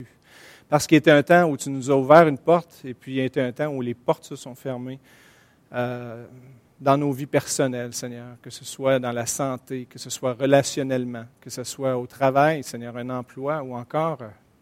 Parce qu'il était un temps où tu nous as ouvert une porte, et puis il y a été un temps où les portes se sont fermées dans nos vies personnelles, Seigneur, que ce soit dans la santé, que ce soit relationnellement, que ce soit au travail, Seigneur, un emploi, ou encore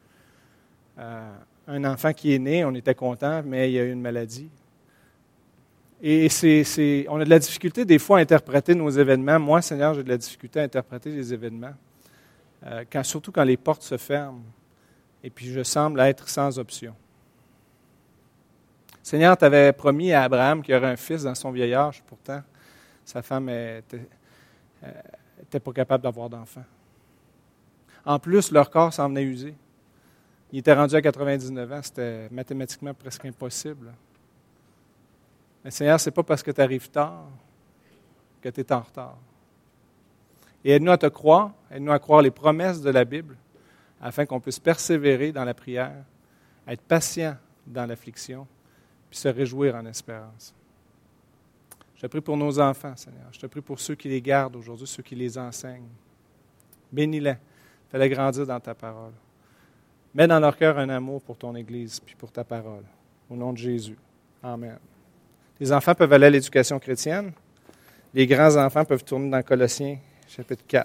un enfant qui est né, on était content, mais il y a eu une maladie. Et on a de la difficulté des fois à interpréter nos événements. Moi, Seigneur, j'ai de la difficulté à interpréter les événements, surtout quand les portes se ferment. Et puis, je semble être sans option. Seigneur, tu avais promis à Abraham qu'il y aurait un fils dans son vieil âge. Pourtant, sa femme n'était pas capable d'avoir d'enfant. En plus, leur corps s'en venait usé. Il était rendu à 99 ans. C'était mathématiquement presque impossible. Mais Seigneur, ce n'est pas parce que tu arrives tard que tu es en retard. Et aide-nous à te croire, aide-nous à croire les promesses de la Bible, afin qu'on puisse persévérer dans la prière, être patient dans l'affliction, puis se réjouir en espérance. Je te prie pour nos enfants, Seigneur. Je te prie pour ceux qui les gardent aujourd'hui, ceux qui les enseignent. Bénis-les. Fais-les grandir dans ta parole. Mets dans leur cœur un amour pour ton Église, puis pour ta parole. Au nom de Jésus. Amen. Les enfants peuvent aller à l'éducation chrétienne. Les grands-enfants peuvent tourner dans Colossiens, chapitre 4.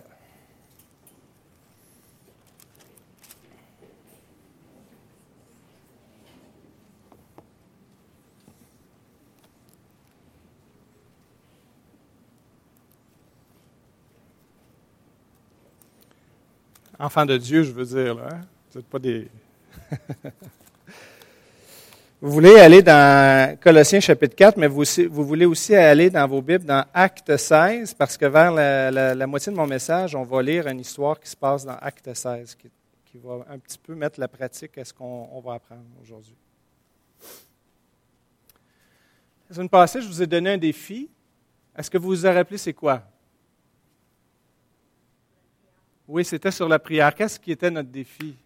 Enfants de Dieu, je veux dire, là, hein? Vous n'êtes pas des... Vous voulez aller dans Colossiens chapitre 4, mais vous voulez aussi aller dans vos Bibles dans Actes 16, parce que vers la moitié de mon message, on va lire une histoire qui se passe dans Actes 16, qui va un petit peu mettre la pratique à ce qu'on va apprendre aujourd'hui. La semaine passée, je vous ai donné un défi. Est-ce que vous vous rappelez c'est quoi? Oui, c'était sur la prière. Qu'est-ce qui était notre défi?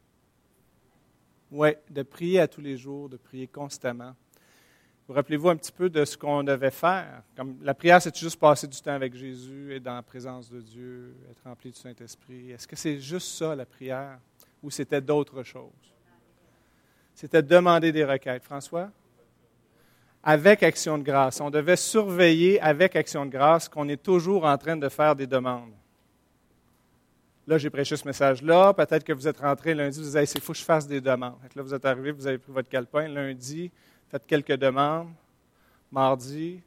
Oui, de prier à tous les jours, de prier constamment. Vous rappelez-vous un petit peu de ce qu'on devait faire? Comme la prière, c'est juste passer du temps avec Jésus, être dans la présence de Dieu, être rempli du Saint-Esprit. Est-ce que c'est juste ça, la prière, ou c'était d'autres choses? C'était demander des requêtes. François? Avec action de grâce. On devait surveiller avec action de grâce qu'on est toujours en train de faire des demandes. Là, j'ai prêché ce message-là. Peut-être que vous êtes rentré lundi, vous vous dites, il faut que je fasse des demandes. Là, vous êtes arrivé, vous avez pris votre calepin. Lundi, faites quelques demandes. Mardi,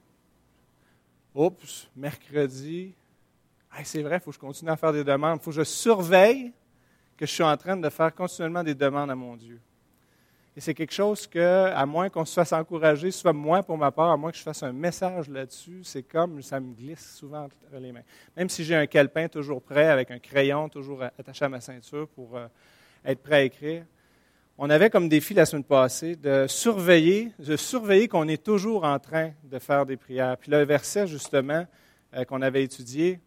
mercredi, c'est vrai, il faut que je continue à faire des demandes. Il faut que je surveille que je suis en train de faire continuellement des demandes à mon Dieu. Et c'est quelque chose que, à moins qu'on se fasse encourager, soit moi pour ma part, à moins que je fasse un message là-dessus, c'est comme ça me glisse souvent entre les mains. Même si j'ai un calepin toujours prêt, avec un crayon toujours attaché à ma ceinture pour être prêt à écrire, on avait comme défi la semaine passée de surveiller qu'on est toujours en train de faire des prières. Puis le verset, justement, qu'on avait étudié,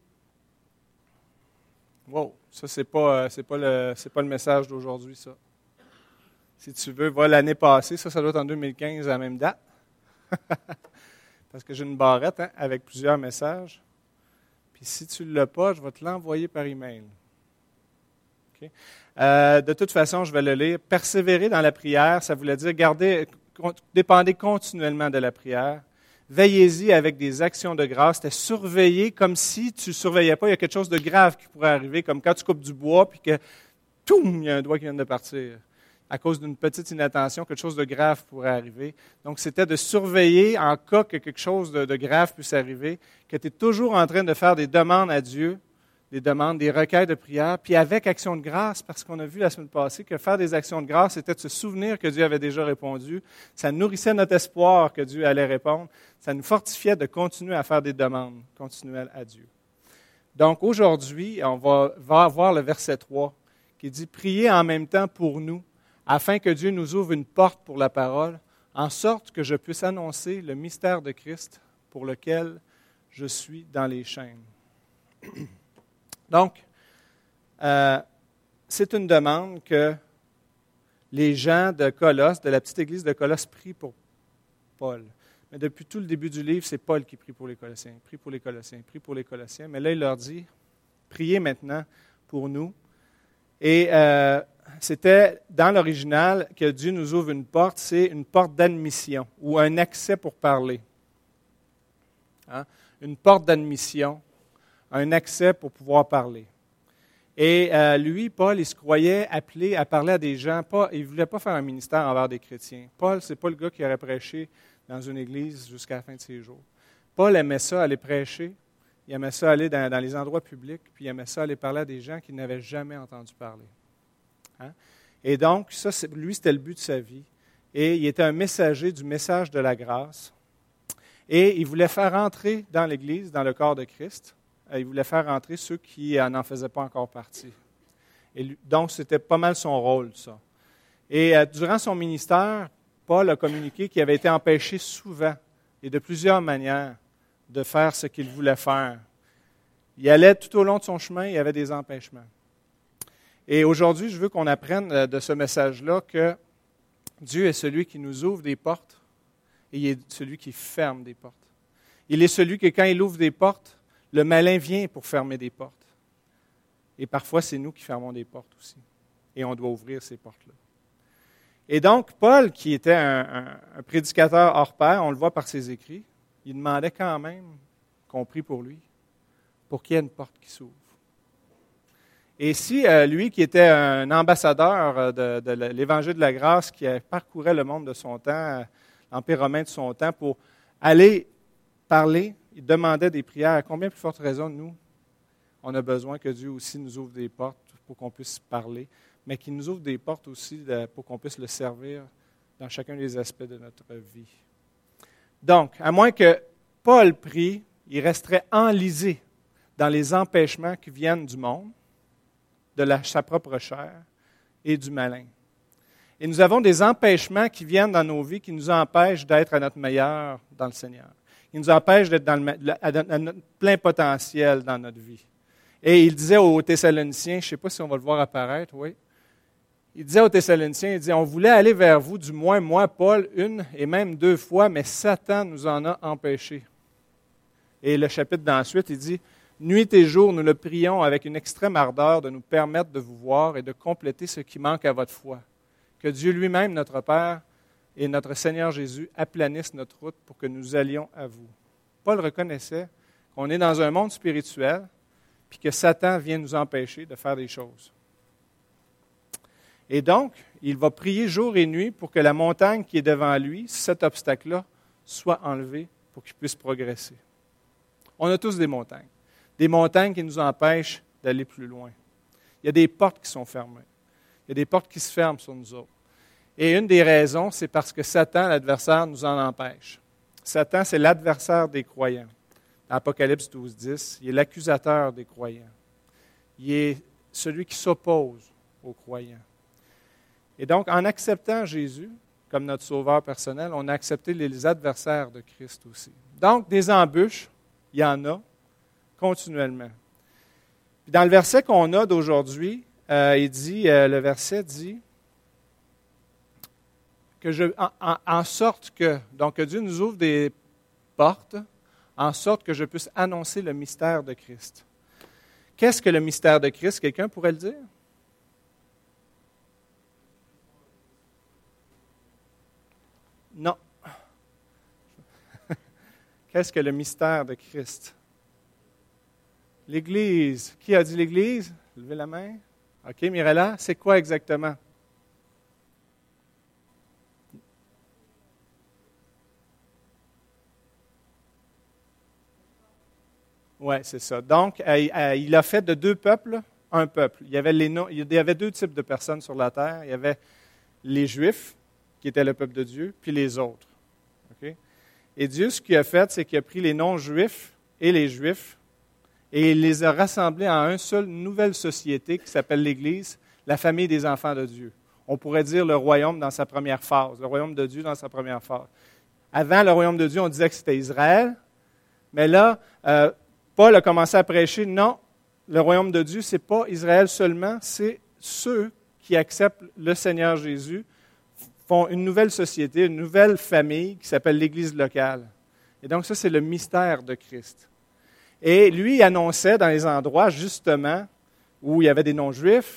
ça, c'est pas le message d'aujourd'hui, ça. Si tu veux, va l'année passée, ça doit être en 2015 à la même date. Parce que j'ai une barrette avec plusieurs messages. Puis si tu ne l'as pas, je vais te l'envoyer par email. Okay? De toute façon, je vais le lire. Persévérer dans la prière, ça voulait dire dépendez continuellement de la prière. Veillez-y avec des actions de grâce. C'était surveiller comme si tu ne surveillais pas. Il y a quelque chose de grave qui pourrait arriver, comme quand tu coupes du bois, puis que, il y a un doigt qui vient de partir. À cause d'une petite inattention, quelque chose de grave pourrait arriver. Donc, c'était de surveiller en cas que quelque chose de grave puisse arriver, que tu es toujours en train de faire des demandes à Dieu, des demandes, des requêtes de prière, puis avec action de grâce, parce qu'on a vu la semaine passée que faire des actions de grâce, c'était de se souvenir que Dieu avait déjà répondu. Ça nourrissait notre espoir que Dieu allait répondre. Ça nous fortifiait de continuer à faire des demandes continuelles à Dieu. Donc, aujourd'hui, on va voir le verset 3 qui dit « Priez en même temps pour nous, afin que Dieu nous ouvre une porte pour la parole, en sorte que je puisse annoncer le mystère de Christ pour lequel je suis dans les chaînes. » Donc, c'est une demande que les gens de Colosse, de la petite église de Colosse, prient pour Paul. Mais depuis tout le début du livre, c'est Paul qui prie pour les Colossiens, prie pour les Colossiens, prie pour les Colossiens. Mais là, il leur dit, priez maintenant pour nous. Et c'était dans l'original que Dieu nous ouvre une porte, c'est une porte d'admission ou un accès pour parler. Hein? Une porte d'admission, un accès pour pouvoir parler. Et lui, Paul, il se croyait appelé à parler à des gens. Il ne voulait pas faire un ministère envers des chrétiens. Paul, ce n'est pas le gars qui aurait prêché dans une église jusqu'à la fin de ses jours. Paul aimait ça, aller prêcher. Il aimait ça, aller dans les endroits publics. Puis il aimait ça, aller parler à des gens qu'il n'avaient jamais entendu parler. Hein? Et donc, ça, lui, c'était le but de sa vie. Et il était un messager du message de la grâce. Et il voulait faire entrer dans l'Église, dans le corps de Christ, il voulait faire entrer ceux qui n'en faisaient pas encore partie. Et donc, c'était pas mal son rôle, ça. Et durant son ministère, Paul a communiqué qu'il avait été empêché souvent et de plusieurs manières de faire ce qu'il voulait faire. Il allait tout au long de son chemin, il y avait des empêchements. Et aujourd'hui, je veux qu'on apprenne de ce message-là que Dieu est celui qui nous ouvre des portes et il est celui qui ferme des portes. Il est celui que quand il ouvre des portes, le malin vient pour fermer des portes. Et parfois, c'est nous qui fermons des portes aussi. Et on doit ouvrir ces portes-là. Et donc, Paul, qui était un prédicateur hors pair, on le voit par ses écrits, il demandait quand même qu'on prie pour lui, pour qu'il y ait une porte qui s'ouvre. Et si lui, qui était un ambassadeur de l'Évangile de la grâce, qui parcourait le monde de son temps, l'Empire romain de son temps, pour aller parler, il demandait des prières. À combien plus forte raison, nous, on a besoin que Dieu aussi nous ouvre des portes pour qu'on puisse parler, mais qu'il nous ouvre des portes aussi pour qu'on puisse le servir dans chacun des aspects de notre vie. Donc, à moins que Paul prie, il resterait enlisé dans les empêchements qui viennent du monde, de sa propre chair et du malin. Et nous avons des empêchements qui viennent dans nos vies qui nous empêchent d'être à notre meilleur dans le Seigneur. Qui nous empêchent d'être à notre plein potentiel dans notre vie. Et il disait aux Thessaloniciens, je ne sais pas si on va le voir apparaître, oui. Il disait aux Thessaloniciens, il dit, on voulait aller vers vous, du moins moi, Paul, une et même 2 fois, mais Satan nous en a empêchés. Et le chapitre d'ensuite, il dit, nuit et jour, nous le prions avec une extrême ardeur de nous permettre de vous voir et de compléter ce qui manque à votre foi. Que Dieu lui-même, notre Père, et notre Seigneur Jésus aplanissent notre route pour que nous allions à vous. Paul reconnaissait qu'on est dans un monde spirituel puis que Satan vient nous empêcher de faire des choses. Et donc, il va prier jour et nuit pour que la montagne qui est devant lui, cet obstacle-là, soit enlevé pour qu'il puisse progresser. On a tous des montagnes qui nous empêchent d'aller plus loin. Il y a des portes qui sont fermées. Il y a des portes qui se ferment sur nous autres. Et une des raisons, c'est parce que Satan, l'adversaire, nous en empêche. Satan, c'est l'adversaire des croyants. Dans Apocalypse 12:10, il est l'accusateur des croyants. Il est celui qui s'oppose aux croyants. Et donc, en acceptant Jésus comme notre sauveur personnel, on a accepté les adversaires de Christ aussi. Donc, des embûches, il y en a continuellement. Puis dans le verset qu'on a d'aujourd'hui, le verset dit que en sorte que, donc que Dieu nous ouvre des portes, en sorte que je puisse annoncer le mystère de Christ. Qu'est-ce que le mystère de Christ? Quelqu'un pourrait le dire? Non. Qu'est-ce que le mystère de Christ? L'Église. Qui a dit l'Église? Levez la main. OK, Mirella, c'est quoi exactement? Oui, c'est ça. Donc, il a fait de 2 peuples un peuple. Il y avait 2 types de personnes sur la terre. Il y avait les Juifs, qui étaient le peuple de Dieu, puis les autres. Okay? Et Dieu, ce qu'il a fait, c'est qu'il a pris les non-Juifs et les Juifs, et il les a rassemblés en une seule nouvelle société qui s'appelle l'Église, la famille des enfants de Dieu. On pourrait dire le royaume dans sa première phase, le royaume de Dieu dans sa première phase. Avant le royaume de Dieu, on disait que c'était Israël, mais là, Paul a commencé à prêcher, non, le royaume de Dieu, ce n'est pas Israël seulement, c'est ceux qui acceptent le Seigneur Jésus, font une nouvelle société, une nouvelle famille qui s'appelle l'Église locale. Et donc ça, c'est le mystère de Christ. Et lui, il annonçait dans les endroits, justement, où il y avait des non-juifs,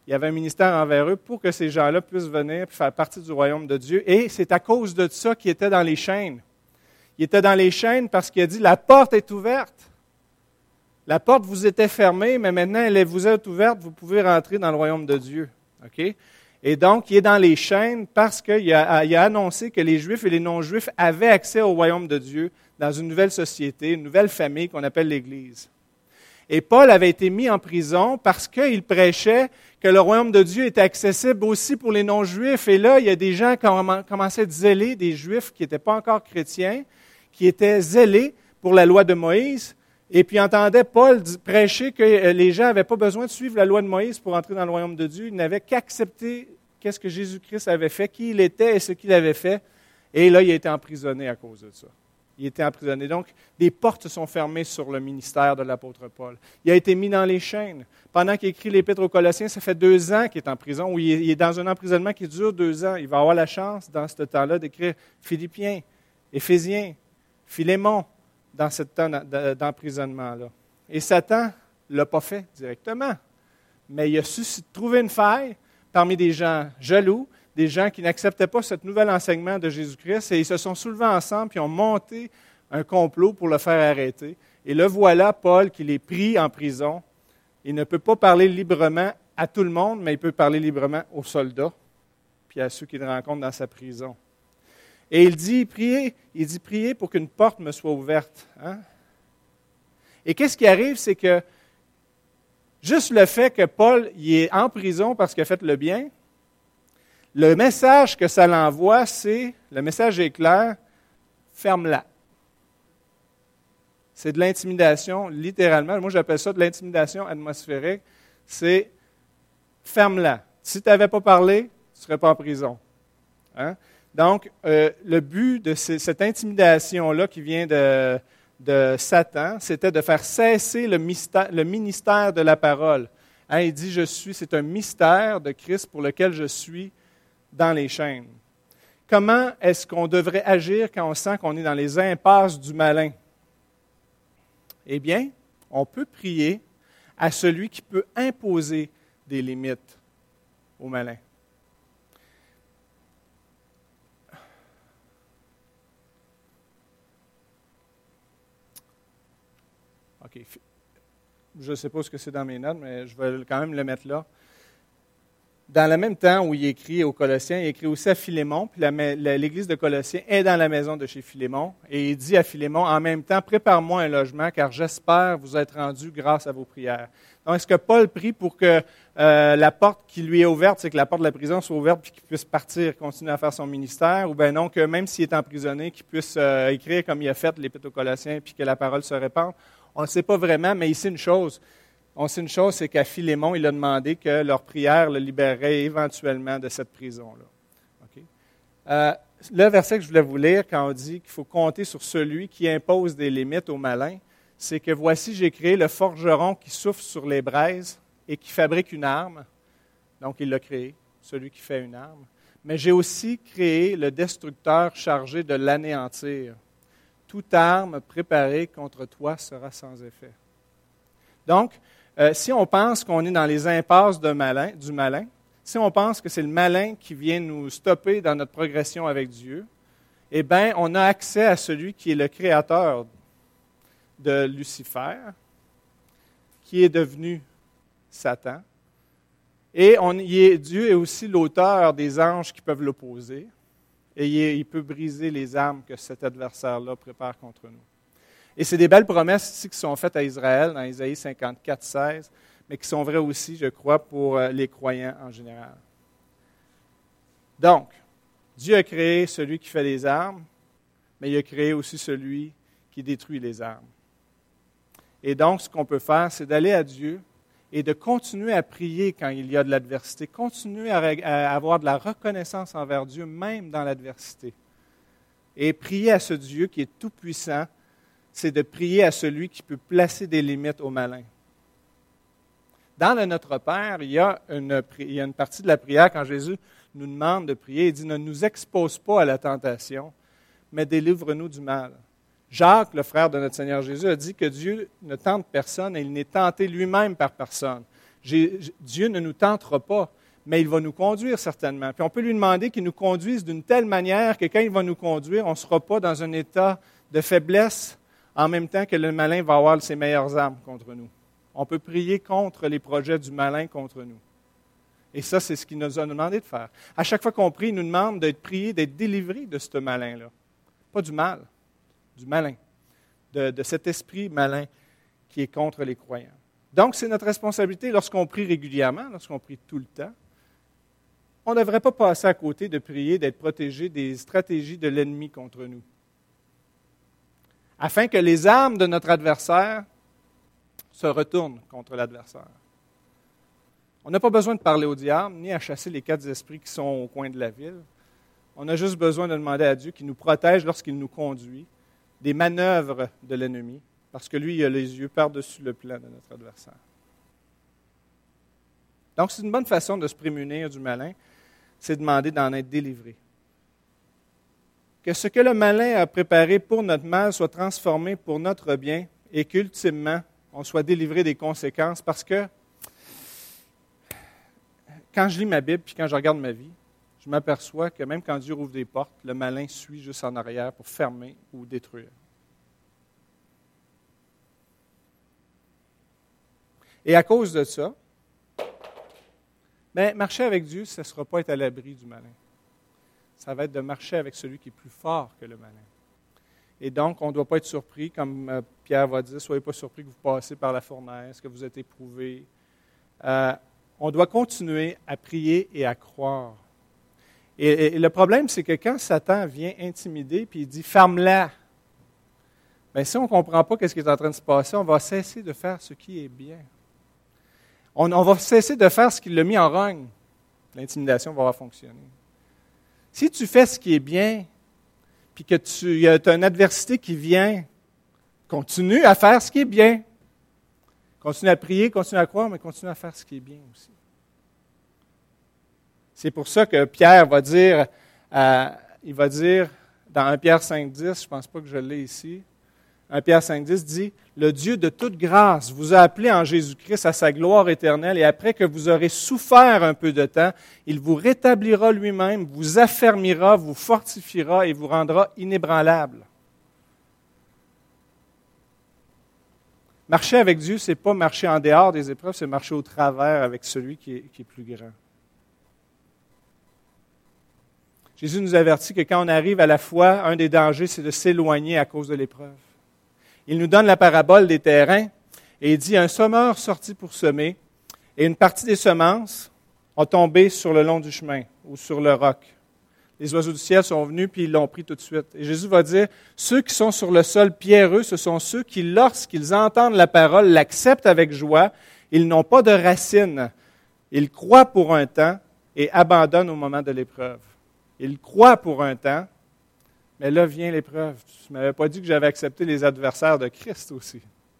Il y avait un ministère envers eux pour que ces gens-là puissent venir et faire partie du royaume de Dieu. Et c'est à cause de ça qu'ils étaient dans les chaînes. Ils étaient dans les chaînes parce qu'il a dit, la porte est ouverte. La porte vous était fermée, mais maintenant elle vous est ouverte, vous pouvez rentrer dans le royaume de Dieu. OK? Et donc, il est dans les chaînes parce qu'il a annoncé que les Juifs et les non-Juifs avaient accès au royaume de Dieu dans une nouvelle société, une nouvelle famille qu'on appelle l'Église. Et Paul avait été mis en prison parce qu'il prêchait que le royaume de Dieu était accessible aussi pour les non-Juifs. Et là, il y a des gens qui ont commencé à être zélés, des Juifs qui n'étaient pas encore chrétiens, qui étaient zélés pour la loi de Moïse. Et puis entendaient Paul prêcher que les gens n'avaient pas besoin de suivre la loi de Moïse pour entrer dans le royaume de Dieu. Ils n'avaient qu'accepter qu'est-ce que Jésus-Christ avait fait, qui il était et ce qu'il avait fait. Et là, il a été emprisonné à cause de ça. Il a été emprisonné. Donc, des portes se sont fermées sur le ministère de l'apôtre Paul. Il a été mis dans les chaînes. Pendant qu'il écrit l'Épître aux Colossiens, ça fait 2 ans qu'il est en prison, ou il est dans un emprisonnement qui dure 2 ans. Il va avoir la chance, dans ce temps-là, d'écrire Philippiens, Éphésiens, Philémon, dans ce temps d'emprisonnement-là. Et Satan ne l'a pas fait directement, mais il a su trouver une faille parmi des gens jaloux, des gens qui n'acceptaient pas ce nouvel enseignement de Jésus-Christ, et ils se sont soulevés ensemble et ont monté un complot pour le faire arrêter. Et le voilà, Paul, qu'il est pris en prison. Il ne peut pas parler librement à tout le monde, mais il peut parler librement aux soldats, puis à ceux qu'il rencontre dans sa prison. Et il dit, priez pour qu'une porte me soit ouverte. Hein? Et qu'est-ce qui arrive, c'est que juste le fait que Paul il est en prison parce qu'il a fait le bien, le message que ça l'envoie, le message est clair, ferme-la. C'est de l'intimidation, littéralement. Moi, j'appelle ça de l'intimidation atmosphérique. C'est ferme-la. Si tu n'avais pas parlé, tu ne serais pas en prison. Hein? Donc, le but de cette intimidation-là qui vient de Satan, c'était de faire cesser le ministère de la parole. Hein, il dit, c'est un mystère de Christ pour lequel je suis dans les chaînes. Comment est-ce qu'on devrait agir quand on sent qu'on est dans les impasses du malin? Eh bien, on peut prier à celui qui peut imposer des limites au malin. OK. Je ne sais pas ce que c'est dans mes notes, mais je vais quand même le mettre là. Dans le même temps où il écrit aux Colossiens, il écrit aussi à Philémon, puis l'église de Colossiens est dans la maison de chez Philémon, et il dit à Philémon, en même temps, prépare-moi un logement, car j'espère vous être rendu grâce à vos prières. Donc, est-ce que Paul prie pour que la porte qui lui est ouverte, c'est que la porte de la prison soit ouverte, puis qu'il puisse partir, continuer à faire son ministère, ou bien non, que même s'il est emprisonné, qu'il puisse écrire comme il a fait l'Épître aux Colossiens, puis que la parole se répande? On ne sait pas vraiment, mais il sait une chose. On sait une chose, c'est qu'à Philémon, il a demandé que leur prière le libérerait éventuellement de cette prison-là. Okay? Le verset que je voulais vous lire, quand on dit qu'il faut compter sur celui qui impose des limites aux malins, c'est que voici, j'ai créé le forgeron qui souffle sur les braises et qui fabrique une arme. Donc, il l'a créé, celui qui fait une arme. Mais j'ai aussi créé le destructeur chargé de l'anéantir. Toute arme préparée contre toi sera sans effet. Donc, si on pense qu'on est dans les impasses du malin, si on pense que c'est le malin qui vient nous stopper dans notre progression avec Dieu, eh bien, on a accès à celui qui est le créateur de Lucifer, qui est devenu Satan. Et Dieu est aussi l'auteur des anges qui peuvent l'opposer, et il peut briser les armes que cet adversaire-là prépare contre nous. Et c'est des belles promesses ici qui sont faites à Israël dans Isaïe 54, 16, mais qui sont vraies aussi, je crois, pour les croyants en général. Donc, Dieu a créé celui qui fait les armes, mais il a créé aussi celui qui détruit les armes. Et donc, ce qu'on peut faire, c'est d'aller à Dieu et de continuer à prier quand il y a de l'adversité, continuer à avoir de la reconnaissance envers Dieu, même dans l'adversité. Et prier à ce Dieu qui est tout-puissant, c'est de prier à celui qui peut placer des limites au malin. Dans le Notre Père, il y a une partie de la prière, quand Jésus nous demande de prier, il dit « Ne nous expose pas à la tentation, mais délivre-nous du mal ». Jacques, le frère de notre Seigneur Jésus, a dit que Dieu ne tente personne et il n'est tenté lui-même par personne. Dieu ne nous tentera pas, mais il va nous conduire certainement. Puis on peut lui demander qu'il nous conduise d'une telle manière que quand il va nous conduire, on ne sera pas dans un état de faiblesse en même temps que le malin va avoir ses meilleures armes contre nous. On peut prier contre les projets du malin contre nous. Et ça, c'est ce qu'il nous a demandé de faire. À chaque fois qu'on prie, il nous demande d'être prié, d'être délivré de ce malin-là. Pas du mal, du malin. De cet esprit malin qui est contre les croyants. Donc, c'est notre responsabilité lorsqu'on prie régulièrement, lorsqu'on prie tout le temps. On ne devrait pas passer à côté de prier, d'être protégé des stratégies de l'ennemi contre nous. Afin que les armes de notre adversaire se retournent contre l'adversaire. On n'a pas besoin de parler au diable, ni à chasser les 4 esprits qui sont au coin de la ville. On a juste besoin de demander à Dieu qu'il nous protège lorsqu'il nous conduit des manœuvres de l'ennemi, parce que lui, il a les yeux par-dessus le plan de notre adversaire. Donc, c'est une bonne façon de se prémunir du malin, c'est demander d'en être délivré. Que ce que le malin a préparé pour notre mal soit transformé pour notre bien et qu'ultimement, on soit délivré des conséquences, parce que quand je lis ma Bible puis quand je regarde ma vie, je m'aperçois que même quand Dieu ouvre des portes, le malin suit juste en arrière pour fermer ou détruire. Et à cause de ça, marcher avec Dieu, ce ne sera pas être à l'abri du malin. Ça va être de marcher avec celui qui est plus fort que le malin. Et donc, on ne doit pas être surpris, comme Pierre va dire, soyez pas surpris que vous passez par la fournaise, que vous êtes éprouvés. On doit continuer à prier et à croire. Et le problème, c'est que quand Satan vient intimider puis il dit « ferme-la », si on ne comprend pas ce qui est en train de se passer, on va cesser de faire ce qui est bien. On va cesser de faire ce qui l'a mis en rogne. L'intimidation va fonctionner. Si tu fais ce qui est bien, puis que tu as une adversité qui vient, continue à faire ce qui est bien. Continue à prier, continue à croire, mais continue à faire ce qui est bien aussi. C'est pour ça que Pierre va dire, il va dire dans 1 Pierre 5,10, je ne pense pas que je l'ai ici, 1 Pierre 5,10 dit « Le Dieu de toute grâce vous a appelé en Jésus-Christ à sa gloire éternelle et après que vous aurez souffert un peu de temps, il vous rétablira lui-même, vous affermira, vous fortifiera et vous rendra inébranlable. » Marcher avec Dieu, ce n'est pas marcher en dehors des épreuves, c'est marcher au travers avec celui qui est plus grand. Jésus nous avertit que quand on arrive à la foi, un des dangers, c'est de s'éloigner à cause de l'épreuve. Il nous donne la parabole des terrains et il dit « Un semeur sortit pour semer et une partie des semences ont tombé sur le long du chemin ou sur le roc. Les oiseaux du ciel sont venus puis ils l'ont pris tout de suite. » Et Jésus va dire « Ceux qui sont sur le sol pierreux, ce sont ceux qui, lorsqu'ils entendent la parole, l'acceptent avec joie. Ils n'ont pas de racines. Ils croient pour un temps et abandonnent au moment de l'épreuve. » Ils croient pour un temps, mais là vient l'épreuve. Tu ne m'avais pas dit que j'avais accepté les adversaires de Christ aussi.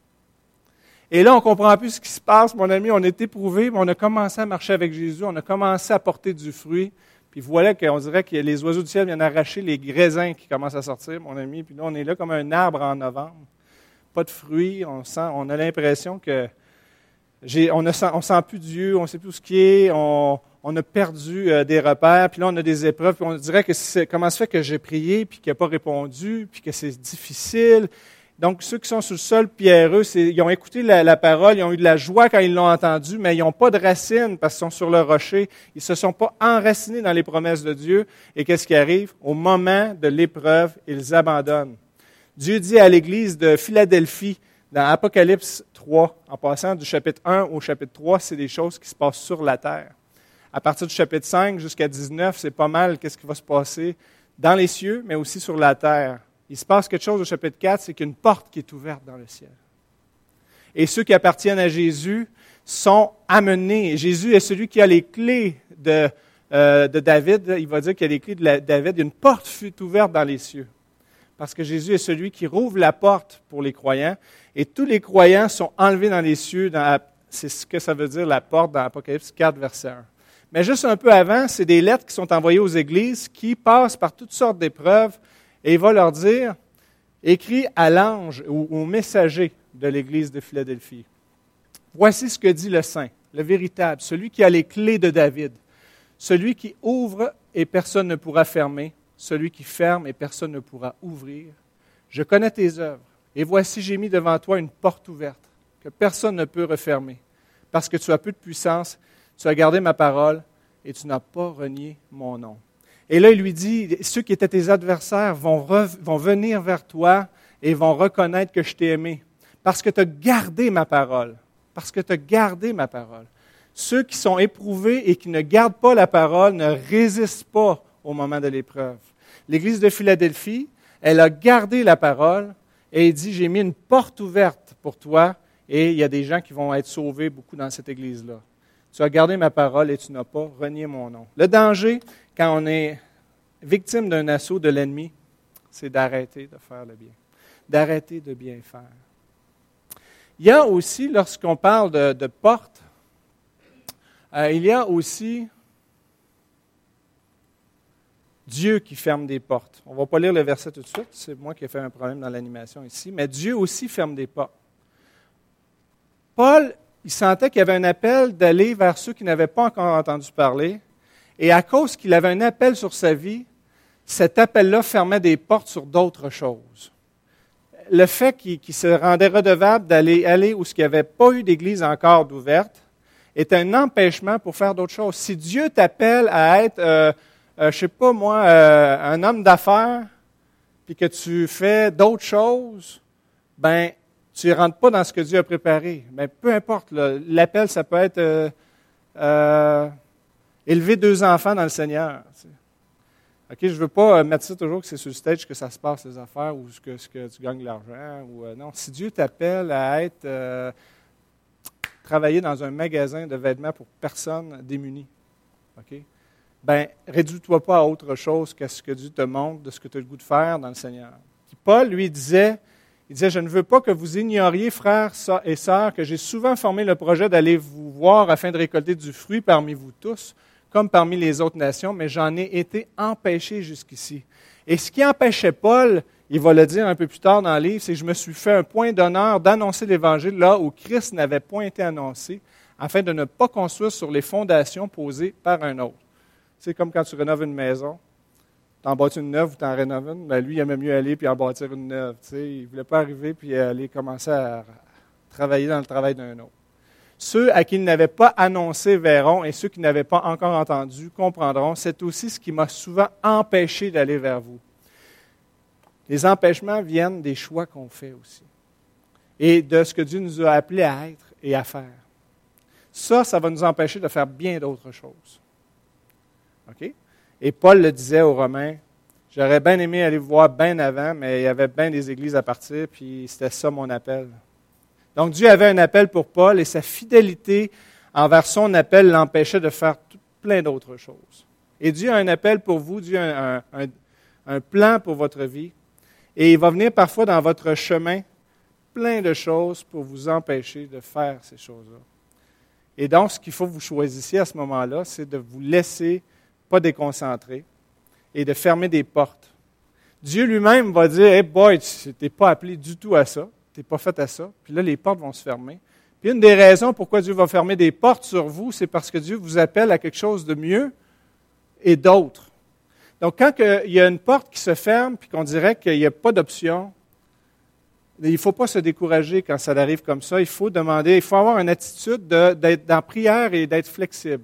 Et là, on ne comprend plus ce qui se passe, mon ami. On est éprouvé, mais on a commencé à marcher avec Jésus, on a commencé à porter du fruit. Puis voilà qu'on dirait que les oiseaux du ciel viennent arracher les raisins qui commencent à sortir, mon ami. Puis là, on est là comme un arbre en novembre. Pas de fruits, on a l'impression que on sent plus Dieu, on ne sait plus ce qui est, on a perdu des repères, puis là, on a des épreuves, puis on dirait que comment se fait que j'ai prié, puis qu'il n'a pas répondu, puis que c'est difficile. Donc, ceux qui sont sur le sol pierreux, ils ont écouté la parole, ils ont eu de la joie quand ils l'ont entendue, mais ils n'ont pas de racines parce qu'ils sont sur le rocher. Ils ne se sont pas enracinés dans les promesses de Dieu. Et qu'est-ce qui arrive? Au moment de l'épreuve, ils abandonnent. Dieu dit à l'Église de Philadelphie, dans Apocalypse 3, en passant du chapitre 1 au chapitre 3, c'est des choses qui se passent sur la terre. À partir du chapitre 5 jusqu'à 19, c'est pas mal qu'est-ce qui va se passer dans les cieux, mais aussi sur la terre. Il se passe quelque chose au chapitre 4, c'est qu'il y a une porte qui est ouverte dans le ciel. Et ceux qui appartiennent à Jésus sont amenés. Jésus est celui qui a les clés de David. Il va dire qu'il y a les clés de David. Une porte fut ouverte dans les cieux. Parce que Jésus est celui qui rouvre la porte pour les croyants. Et tous les croyants sont enlevés dans les cieux. C'est ce que ça veut dire la porte dans Apocalypse 4, verset 1. Mais juste un peu avant, c'est des lettres qui sont envoyées aux églises qui passent par toutes sortes d'épreuves et il va leur dire, écrit à l'ange ou au messager de l'église de Philadelphie. Voici ce que dit le Saint, le véritable, celui qui a les clés de David, celui qui ouvre et personne ne pourra fermer, celui qui ferme et personne ne pourra ouvrir. Je connais tes œuvres, et voici j'ai mis devant toi une porte ouverte, que personne ne peut refermer, parce que tu as peu de puissance, tu as gardé ma parole, et tu n'as pas renié mon nom. Et là, il lui dit, ceux qui étaient tes adversaires vont venir vers toi et vont reconnaître que je t'ai aimé, parce que tu as gardé ma parole, parce que tu as gardé ma parole. Ceux qui sont éprouvés et qui ne gardent pas la parole ne résistent pas au moment de l'épreuve. L'Église de Philadelphie, elle a gardé la parole et il dit, j'ai mis une porte ouverte pour toi et il y a des gens qui vont être sauvés beaucoup dans cette Église-là. Tu as gardé ma parole et tu n'as pas renié mon nom. Le danger, quand on est victime d'un assaut de l'ennemi, c'est d'arrêter de faire le bien, d'arrêter de bien faire. Il y a aussi, lorsqu'on parle de porte, il y a aussi Dieu qui ferme des portes. On ne va pas lire le verset tout de suite, c'est moi qui ai fait un problème dans l'animation ici, mais Dieu aussi ferme des portes. Paul, il sentait qu'il y avait un appel d'aller vers ceux qui n'avaient pas encore entendu parler, et à cause qu'il avait un appel sur sa vie, cet appel-là fermait des portes sur d'autres choses. Le fait qu'il se rendait redevable d'aller où il n'y avait pas eu d'église encore d'ouverte est un empêchement pour faire d'autres choses. Si Dieu t'appelle à être, je ne sais pas moi, un homme d'affaires, puis que tu fais d'autres choses, ben tu ne rentres pas dans ce que Dieu a préparé. Mais peu importe, là, l'appel, ça peut être élever 2 enfants dans le Seigneur. OK, je ne veux pas mettre ça toujours que c'est sur le stage que ça se passe, les affaires, ou que tu gagnes de l'argent. Non, si Dieu t'appelle à être travailler dans un magasin de vêtements pour personnes démunies, OK, ben réduis-toi pas à autre chose que ce que Dieu te montre, de ce que tu as le goût de faire dans le Seigneur. Puis Paul, lui, disait, je ne veux pas que vous ignoriez, frères et sœurs, que j'ai souvent formé le projet d'aller vous voir afin de récolter du fruit parmi vous tous, comme parmi les autres nations, mais j'en ai été empêché jusqu'ici. Et ce qui empêchait Paul, il va le dire un peu plus tard dans le livre, c'est que je me suis fait un point d'honneur d'annoncer l'Évangile là où Christ n'avait point été annoncé, afin de ne pas construire sur les fondations posées par un autre. C'est comme quand tu rénoves une maison, tu en bâtis une neuve ou tu en rénoves une, ben lui, il aimait mieux aller puis en bâtir une neuve. Il ne voulait pas arriver puis aller commencer à travailler dans le travail d'un autre. Ceux à qui il n'avait pas annoncé verront, et ceux qui n'avaient pas encore entendu comprendront. C'est aussi ce qui m'a souvent empêché d'aller vers vous. Les empêchements viennent des choix qu'on fait aussi, et de ce que Dieu nous a appelés à être et à faire. Ça va nous empêcher de faire bien d'autres choses. OK? Et Paul le disait aux Romains, j'aurais bien aimé aller vous voir bien avant, mais il y avait bien des églises à partir, puis c'était ça mon appel. Donc, Dieu avait un appel pour Paul et sa fidélité envers son appel l'empêchait de faire plein d'autres choses. Et Dieu a un appel pour vous, Dieu a un plan pour votre vie. Et il va venir parfois dans votre chemin plein de choses pour vous empêcher de faire ces choses-là. Et donc, ce qu'il faut que vous choisissiez à ce moment-là, c'est de vous laisser pas déconcentrer et de fermer des portes. Dieu lui-même va dire, « Hey boy, tu n'es pas appelé du tout à ça. Tu n'es pas fait à ça. » Puis là, les portes vont se fermer. Puis une des raisons pourquoi Dieu va fermer des portes sur vous, c'est parce que Dieu vous appelle à quelque chose de mieux et d'autre. Donc, quand il y a une porte qui se ferme, puis qu'on dirait qu'il n'y a pas d'option, il ne faut pas se décourager quand ça arrive comme ça. Il faut demander, il faut avoir une attitude d'être dans la prière et d'être flexible.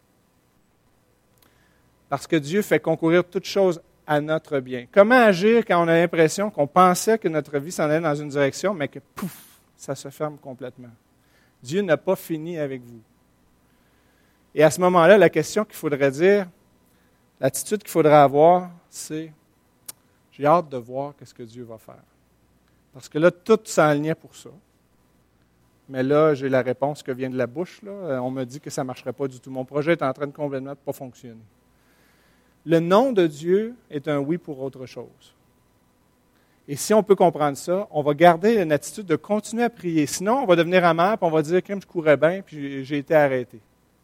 Parce que Dieu fait concourir toutes choses à notre bien. Comment agir quand on a l'impression qu'on pensait que notre vie s'en allait dans une direction, mais que, pouf, ça se ferme complètement. Dieu n'a pas fini avec vous. Et à ce moment-là, la question qu'il faudrait dire, l'attitude qu'il faudrait avoir, c'est « J'ai hâte de voir ce que Dieu va faire. » Parce que là, tout s'enlignait pour ça. Mais là, j'ai la réponse que vient de la bouche. Là. On me dit que ça ne marcherait pas du tout. Mon projet est en train de complètement de pas fonctionner. Le nom de Dieu est un oui pour autre chose. Et si on peut comprendre ça, on va garder une attitude de continuer à prier. Sinon, on va devenir amer, puis on va dire que je courais bien, puis j'ai été arrêté.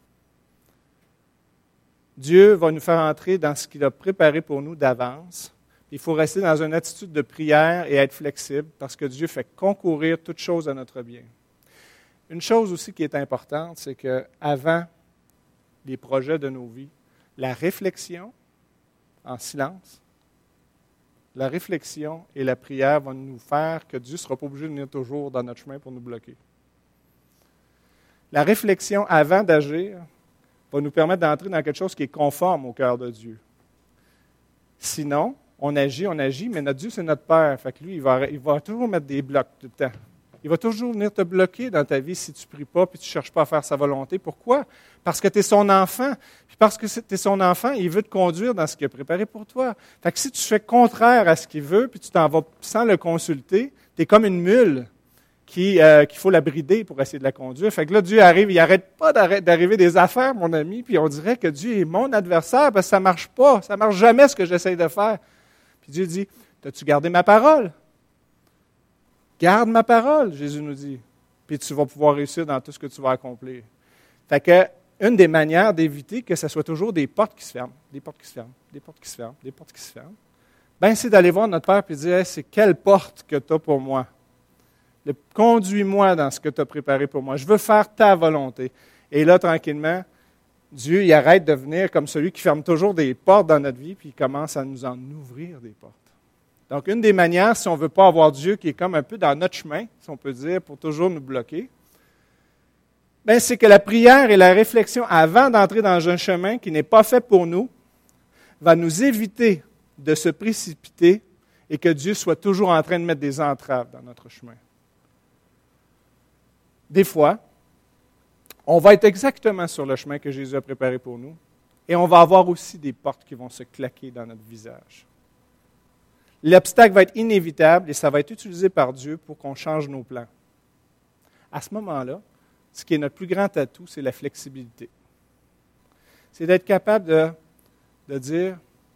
Dieu va nous faire entrer dans ce qu'il a préparé pour nous d'avance. Il faut rester dans une attitude de prière et être flexible, parce que Dieu fait concourir toutes choses à notre bien. Une chose aussi qui est importante, c'est qu'avant les projets de nos vies, la réflexion en silence, la réflexion et la prière vont nous faire que Dieu ne sera pas obligé de venir toujours dans notre chemin pour nous bloquer. La réflexion avant d'agir va nous permettre d'entrer dans quelque chose qui est conforme au cœur de Dieu. Sinon, on agit, mais notre Dieu, c'est notre Père. Fait que lui, il va toujours mettre des blocs tout le temps. Il va toujours venir te bloquer dans ta vie si tu ne pries pas et tu ne cherches pas à faire sa volonté. Pourquoi? Parce que tu es son enfant. Puis parce que tu es son enfant, il veut te conduire dans ce qu'il a préparé pour toi. Fait que si tu fais contraire à ce qu'il veut puis tu t'en vas sans le consulter, tu es comme une mule qu'il faut la brider pour essayer de la conduire. Fait que là, Dieu arrive, il n'arrête pas d'arriver des affaires, mon ami, puis on dirait que Dieu est mon adversaire parce que ça ne marche pas. Ça ne marche jamais ce que j'essaie de faire. Puis Dieu dit, as-tu gardé ma parole? Garde ma parole, Jésus nous dit, puis tu vas pouvoir réussir dans tout ce que tu vas accomplir. Fait que, une des manières d'éviter que ce soit toujours des portes qui se ferment, des portes qui se ferment, des portes qui se ferment, des portes qui se ferment, bien, c'est d'aller voir notre Père et dire, hey, c'est quelle porte que tu as pour moi? Conduis-moi dans ce que tu as préparé pour moi. Je veux faire ta volonté. Et là, tranquillement, Dieu, il arrête de venir comme celui qui ferme toujours des portes dans notre vie, puis il commence à nous en ouvrir des portes. Donc, une des manières, si on ne veut pas avoir Dieu qui est comme un peu dans notre chemin, si on peut dire, pour toujours nous bloquer, bien, c'est que la prière et la réflexion avant d'entrer dans un chemin qui n'est pas fait pour nous, va nous éviter de se précipiter et que Dieu soit toujours en train de mettre des entraves dans notre chemin. Des fois, on va être exactement sur le chemin que Jésus a préparé pour nous et on va avoir aussi des portes qui vont se claquer dans notre visage. L'obstacle va être inévitable et ça va être utilisé par Dieu pour qu'on change nos plans. À ce moment-là, ce qui est notre plus grand atout, c'est la flexibilité. C'est d'être capable de dire,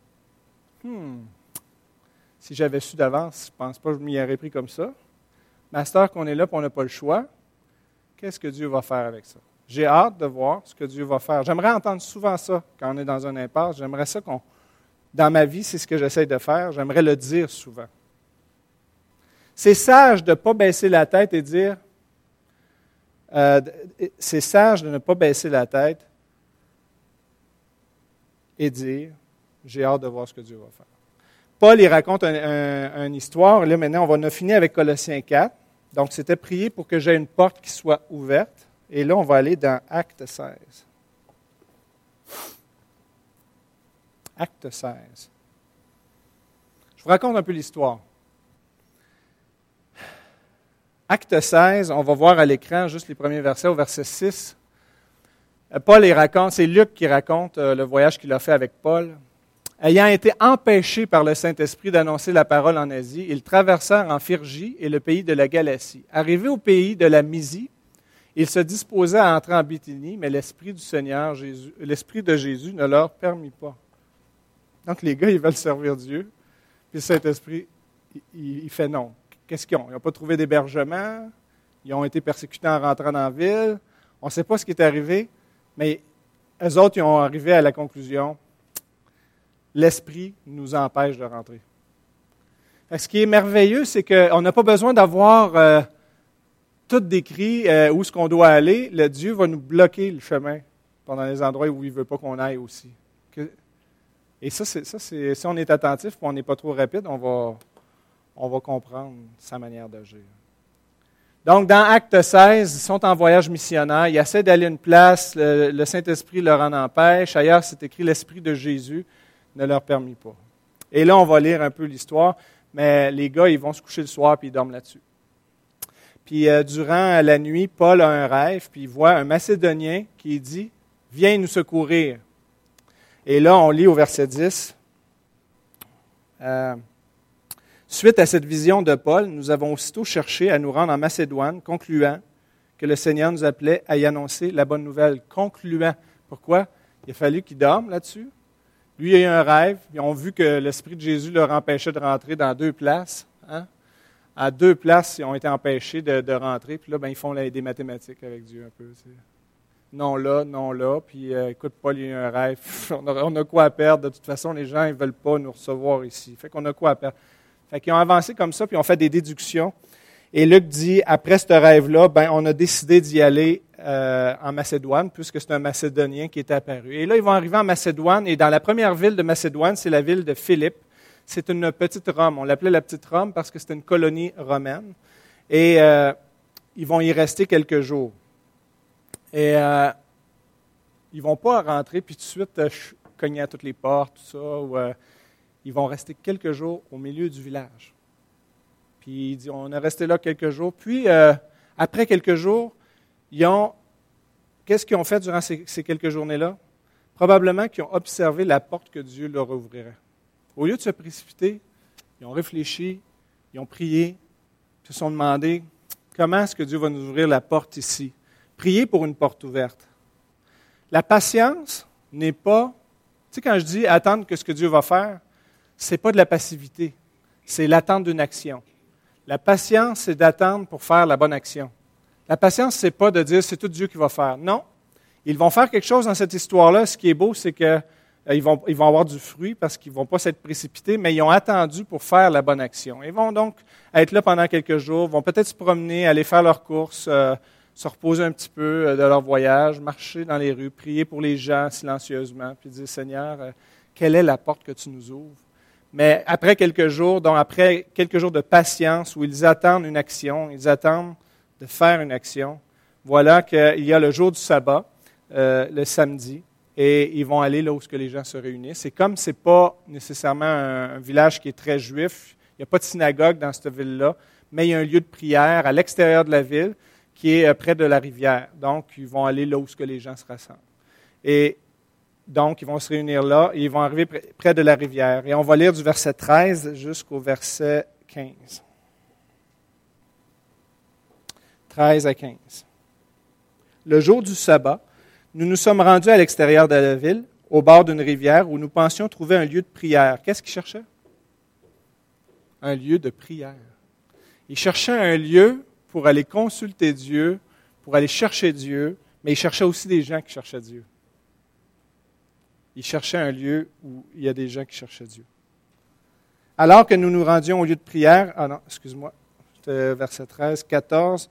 si j'avais su d'avance, je ne pense pas que je m'y aurais pris comme ça. Mais à cette heure qu'on est là et on n'a pas le choix, qu'est-ce que Dieu va faire avec ça? J'ai hâte de voir ce que Dieu va faire. J'aimerais entendre souvent ça quand on est dans un impasse. J'aimerais ça dans ma vie, c'est ce que j'essaie de faire. J'aimerais le dire souvent. C'est sage de ne pas baisser la tête et dire, c'est sage de ne pas baisser la tête et dire, j'ai hâte de voir ce que Dieu va faire. Paul, il raconte une histoire. Là, maintenant, on a fini avec Colossiens 4. Donc, c'était prier pour que j'aie une porte qui soit ouverte. Et là, on va aller dans Acte 16. Acte 16. Je vous raconte un peu l'histoire. Acte 16, on va voir à l'écran juste les premiers versets, au verset 6. Paul, c'est Luc qui raconte le voyage qu'il a fait avec Paul. Ayant été empêchés par le Saint-Esprit d'annoncer la parole en Asie, ils traversèrent en Phrygie et le pays de la Galatie. Arrivés au pays de la Mysie, ils se disposaient à entrer en Bithynie, mais l'Esprit de Jésus ne leur permit pas. Donc les gars, ils veulent servir Dieu, puis le Saint-Esprit, il fait non. Qu'est-ce qu'ils ont? Ils n'ont pas trouvé d'hébergement, ils ont été persécutés en rentrant dans la ville, on ne sait pas ce qui est arrivé, mais eux autres, ils ont arrivé à la conclusion, l'Esprit nous empêche de rentrer. Ce qui est merveilleux, c'est qu'on n'a pas besoin d'avoir tout décrit où est-ce qu'on doit aller. Le Dieu va nous bloquer le chemin pendant les endroits où il ne veut pas qu'on aille aussi. Et ça, si on est attentif et on n'est pas trop rapide, on va comprendre sa manière d'agir. Donc, dans Acte 16, ils sont en voyage missionnaire. Ils essaient d'aller à une place. Le Saint-Esprit leur en empêche. Ailleurs, c'est écrit « L'Esprit de Jésus » ne leur permet pas. Et là, on va lire un peu l'histoire, mais les gars, ils vont se coucher le soir puis ils dorment là-dessus. Puis, durant la nuit, Paul a un rêve, puis il voit un Macédonien qui dit « Viens nous secourir ». Et là, on lit au verset 10. Suite à cette vision de Paul, nous avons aussitôt cherché à nous rendre en Macédoine, concluant que le Seigneur nous appelait à y annoncer la bonne nouvelle. Concluant. Pourquoi? Il a fallu qu'ils dorment là-dessus. Lui, il a eu un rêve. Ils ont vu que l'Esprit de Jésus leur empêchait de rentrer dans 2 places. Hein? À 2 places, ils ont été empêchés de rentrer. Puis là, ils font des mathématiques avec Dieu un peu. Non là. Puis écoute, Paul, il a eu un rêve. On a quoi à perdre? De toute façon, les gens, ils ne veulent pas nous recevoir ici. Fait qu'on a quoi à perdre? Fait qu'ils ont avancé comme ça, puis ils ont fait des déductions. Et Luc dit, après ce rêve-là, on a décidé d'y aller en Macédoine, puisque c'est un Macédonien qui était apparu. Et là, ils vont arriver en Macédoine, et dans la première ville de Macédoine, c'est la ville de Philippe. C'est une petite Rome. On l'appelait la petite Rome parce que c'était une colonie romaine. Et ils vont y rester quelques jours. Et ils ne vont pas rentrer, puis tout de suite cogner à toutes les portes, tout ça. Ou, ils vont rester quelques jours au milieu du village. Puis il dit, on est resté là quelques jours. Puis, après quelques jours, qu'est-ce qu'ils ont fait durant ces quelques journées-là? Probablement qu'ils ont observé la porte que Dieu leur ouvrirait. Au lieu de se précipiter, ils ont réfléchi, ils ont prié, ils se sont demandé, comment est-ce que Dieu va nous ouvrir la porte ici? Prier pour une porte ouverte. La patience n'est pas, tu sais, quand je dis attendre que ce que Dieu va faire, ce n'est pas de la passivité, c'est l'attente d'une action. La patience, c'est d'attendre pour faire la bonne action. La patience, ce n'est pas de dire c'est tout Dieu qui va faire. Non. Ils vont faire quelque chose dans cette histoire-là. Ce qui est beau, c'est qu'ils vont avoir du fruit parce qu'ils ne vont pas s'être précipités, mais ils ont attendu pour faire la bonne action. Ils vont donc être là pendant quelques jours, vont peut-être se promener, aller faire leurs courses, se reposer un petit peu de leur voyage, marcher dans les rues, prier pour les gens silencieusement, puis dire, Seigneur, quelle est la porte que tu nous ouvres? Mais après quelques jours, donc après quelques jours de patience où ils attendent une action, ils attendent de faire une action, voilà qu'il y a le jour du sabbat, le samedi, et ils vont aller là où les gens se réunissent. Et comme ce n'est pas nécessairement un village qui est très juif, il n'y a pas de synagogue dans cette ville-là, mais il y a un lieu de prière à l'extérieur de la ville qui est près de la rivière. Donc, ils vont aller là où les gens se rassemblent. Et donc, ils vont se réunir là et ils vont arriver près de la rivière. Et on va lire du verset 13 jusqu'au verset 15. 13 à 15. Le jour du sabbat, nous nous sommes rendus à l'extérieur de la ville, au bord d'une rivière, où nous pensions trouver un lieu de prière. Qu'est-ce qu'ils cherchaient? Un lieu de prière. Ils cherchaient un lieu pour aller consulter Dieu, pour aller chercher Dieu, mais ils cherchaient aussi des gens qui cherchaient Dieu. Ils cherchaient un lieu où il y a des gens qui cherchaient Dieu. Alors que nous nous rendions au lieu de prière, c'était verset 13, 14,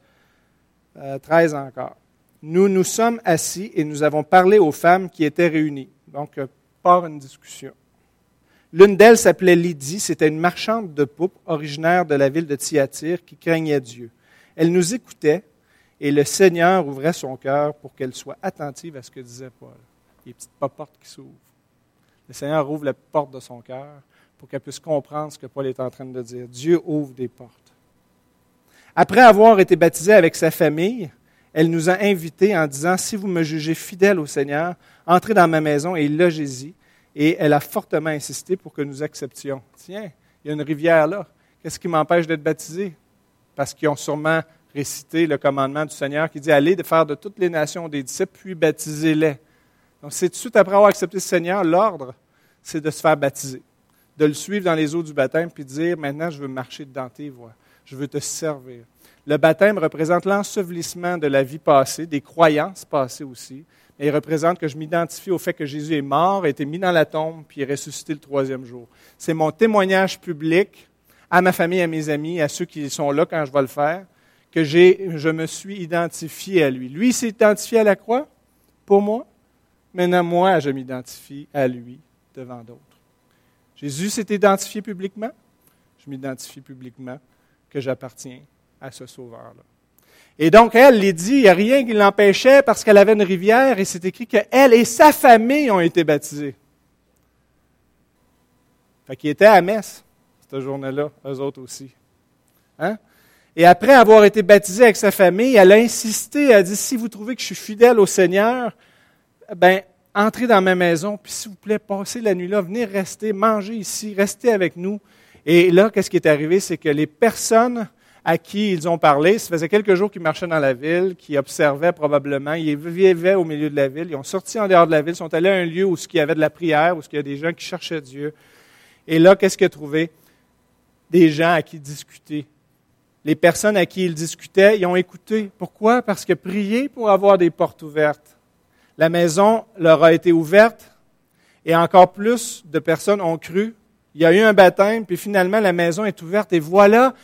13 encore. Nous nous sommes assis et nous avons parlé aux femmes qui étaient réunies. Donc, part une discussion. L'une d'elles s'appelait Lydie, c'était une marchande de poupes originaire de la ville de Thyatire qui craignait Dieu. Elle nous écoutait et le Seigneur ouvrait son cœur pour qu'elle soit attentive à ce que disait Paul. Les petites portes qui s'ouvrent. Le Seigneur ouvre la porte de son cœur pour qu'elle puisse comprendre ce que Paul est en train de dire. Dieu ouvre des portes. Après avoir été baptisée avec sa famille, elle nous a invités en disant, « Si vous me jugez fidèle au Seigneur, entrez dans ma maison et logez-y. » Et elle a fortement insisté pour que nous acceptions. Tiens, il y a une rivière là. Qu'est-ce qui m'empêche d'être baptisé? Parce qu'ils ont sûrement récité le commandement du Seigneur qui dit, « Allez faire de toutes les nations des disciples, puis baptisez-les. » Donc, c'est tout de suite après avoir accepté le Seigneur, l'ordre, c'est de se faire baptiser, de le suivre dans les eaux du baptême, puis de dire, maintenant, je veux marcher dans tes voies, je veux te servir. Le baptême représente l'ensevelissement de la vie passée, des croyances passées aussi, et il représente que je m'identifie au fait que Jésus est mort, a été mis dans la tombe, puis est ressuscité le troisième jour. C'est mon témoignage public à ma famille, à mes amis, à ceux qui sont là quand je vais le faire, que je me suis identifié à lui. Lui, il s'est identifié à la croix, pour moi. Maintenant, moi, je m'identifie à lui devant d'autres. Jésus s'est identifié publiquement. Je m'identifie publiquement que j'appartiens à ce Sauveur-là. Et donc, elle, Lydie, il n'y a rien qui l'empêchait parce qu'elle avait une rivière et c'est écrit qu'elle et sa famille ont été baptisés. Fait qu'ils étaient à messe, cette journée-là, eux autres aussi. Hein? Et après avoir été baptisée avec sa famille, elle a insisté, elle a dit, si vous trouvez que je suis fidèle au Seigneur, entrez dans ma maison, puis s'il vous plaît, passez la nuit là, venez rester, mangez ici, restez avec nous. Et là, qu'est-ce qui est arrivé, c'est que les personnes à qui ils ont parlé, ça faisait quelques jours qu'ils marchaient dans la ville, qui observaient probablement, ils vivaient au milieu de la ville, ils ont sorti en dehors de la ville, sont allés à un lieu où il y avait de la prière, où il y a des gens qui cherchaient Dieu. Et là, qu'est-ce qu'ils ont trouvé? Des gens à qui discuter. Les personnes à qui ils discutaient, ils ont écouté. Pourquoi? Parce que prier pour avoir des portes ouvertes. La maison leur a été ouverte et encore plus de personnes ont cru. Il y a eu un baptême, puis finalement la maison est ouverte. Et voilà,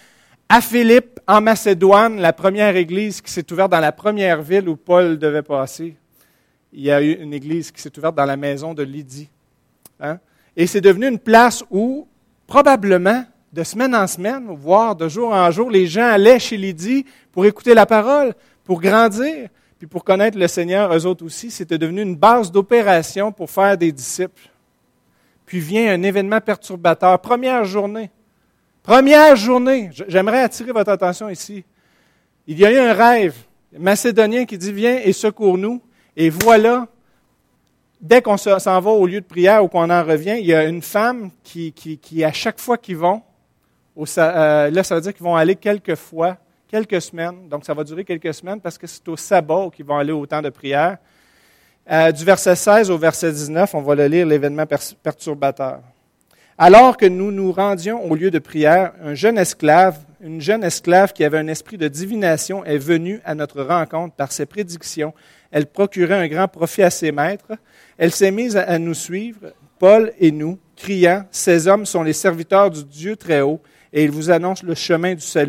À Philippe, en Macédoine, la première église qui s'est ouverte dans la première ville où Paul devait passer, il y a eu une église qui s'est ouverte dans la maison de Lydie. Hein? Et c'est devenu une place où, probablement, de semaine en semaine, voire de jour en jour, les gens allaient chez Lydie pour écouter la parole, pour grandir, puis pour connaître le Seigneur, eux autres aussi. C'était devenu une base d'opération pour faire des disciples. Puis vient un événement perturbateur. Première journée, j'aimerais attirer votre attention ici. Il y a eu un rêve macédonien qui dit « Viens et secours-nous ». Et voilà, dès qu'on s'en va au lieu de prière ou qu'on en revient, il y a une femme qui à chaque fois qu'ils vont, là ça veut dire qu'ils vont aller quelques fois, quelques semaines, donc ça va durer quelques semaines parce que c'est au sabbat qu'ils vont aller au temps de prière. Du verset 16 au verset 19, on va le lire, l'événement perturbateur. Alors que nous nous rendions au lieu de prière, une jeune esclave qui avait un esprit de divination est venue à notre rencontre par ses prédictions. Elle procurait un grand profit à ses maîtres. Elle s'est mise à nous suivre, Paul et nous, criant, « Ces hommes sont les serviteurs du Dieu très haut, et ils vous annoncent le chemin du salut. »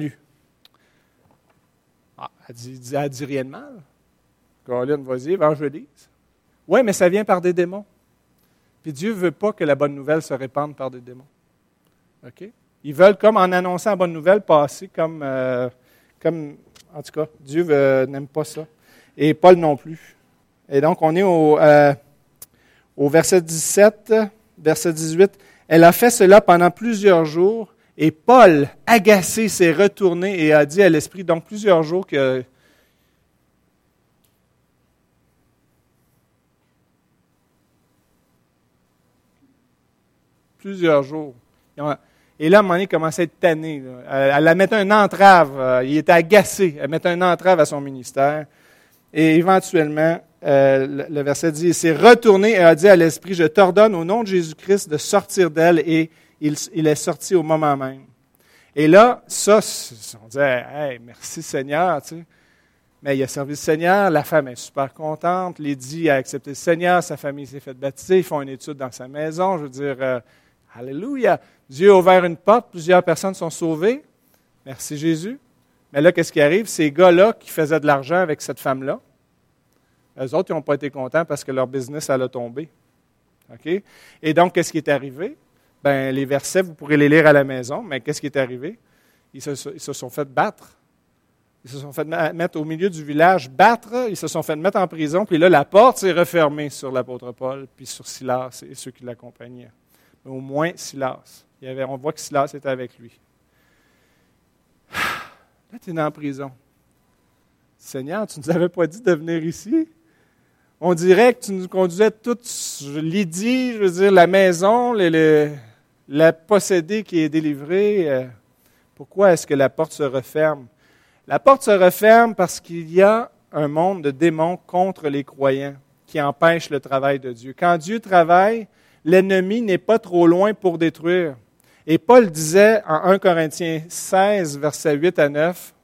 Elle dit rien de mal. Caroline, vas-y, évangélise. Oui, mais ça vient par des démons. Puis Dieu ne veut pas que la bonne nouvelle se répande par des démons. OK? Ils veulent, comme en annonçant la bonne nouvelle, passer comme en tout cas, Dieu n'aime pas ça. Et Paul non plus. Et donc, on est au verset 17, verset 18. Elle a fait cela pendant plusieurs jours, et Paul, agacé, s'est retourné et a dit à l'Esprit, donc plusieurs jours que... Plusieurs jours. Et là, à un moment donné, il commençait à être tanné. Elle a mettait une entrave. Il était agacé. Elle mettait une entrave à son ministère. Et éventuellement, le verset dit, il s'est retourné et a dit à l'Esprit, je t'ordonne au nom de Jésus-Christ de sortir d'elle. Et il est sorti au moment même. Et là, ça, on disait, hey, merci Seigneur, tu sais. Mais il a servi le Seigneur, la femme est super contente. Lydie a accepté le Seigneur, sa famille s'est faite baptiser, ils font une étude dans sa maison. Je veux dire, alléluia. Dieu a ouvert une porte, plusieurs personnes sont sauvées. Merci Jésus. Mais là, qu'est-ce qui arrive? Ces gars-là qui faisaient de l'argent avec cette femme-là, eux autres, ils n'ont pas été contents parce que leur business allait tomber. OK? Et donc, qu'est-ce qui est arrivé? Ben, les versets, vous pourrez les lire à la maison, mais qu'est-ce qui est arrivé? Ils se sont fait battre. Ils se sont fait mettre au milieu du village, battre, ils se sont fait mettre en prison, puis là, la porte s'est refermée sur l'apôtre Paul, puis sur Silas et ceux qui l'accompagnaient. Mais au moins Silas. On voit que Silas était avec lui. Là, tu es en prison. Seigneur, tu ne nous avais pas dit de venir ici? On dirait que tu nous conduisais toutes, Lydie, je veux dire, la maison, la possédée qui est délivrée. Pourquoi est-ce que la porte se referme? La porte se referme parce qu'il y a un monde de démons contre les croyants qui empêchent le travail de Dieu. Quand Dieu travaille, l'ennemi n'est pas trop loin pour détruire. Et Paul disait en 1 Corinthiens 16, versets 8 à 9,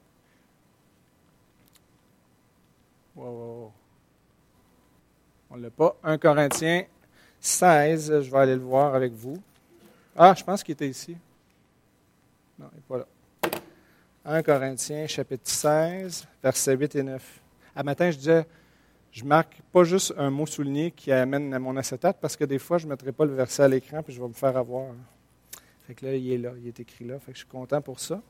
on ne l'a pas, 1 Corinthiens 16, je vais aller le voir avec vous. Ah, je pense qu'il était ici. Non, il n'est pas là. 1 Corinthiens, chapitre 16, versets 8 et 9. À matin, je disais, je marque pas juste un mot souligné qui amène à mon acétate, parce que des fois, je ne mettrai pas le verset à l'écran, puis je vais me faire avoir. Fait que là, il est écrit là, fait que je suis content pour ça.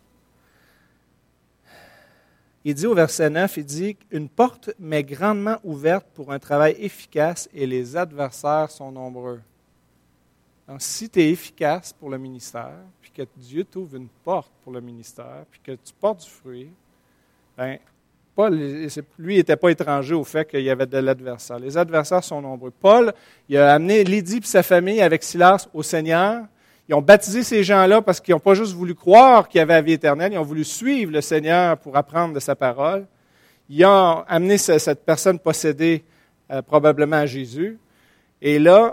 Il dit au verset 9, il dit « Une porte m'est grandement ouverte pour un travail efficace et les adversaires sont nombreux. » Donc, si tu es efficace pour le ministère, puis que Dieu t'ouvre une porte pour le ministère, puis que tu portes du fruit, bien, Paul, lui, n'était pas étranger au fait qu'il y avait de l'adversaire. Les adversaires sont nombreux. Paul, il a amené Lydie et sa famille avec Silas au Seigneur. Ils ont baptisé ces gens-là parce qu'ils n'ont pas juste voulu croire qu'il y avait la vie éternelle, ils ont voulu suivre le Seigneur pour apprendre de sa parole. Ils ont amené cette personne possédée probablement à Jésus. Et là,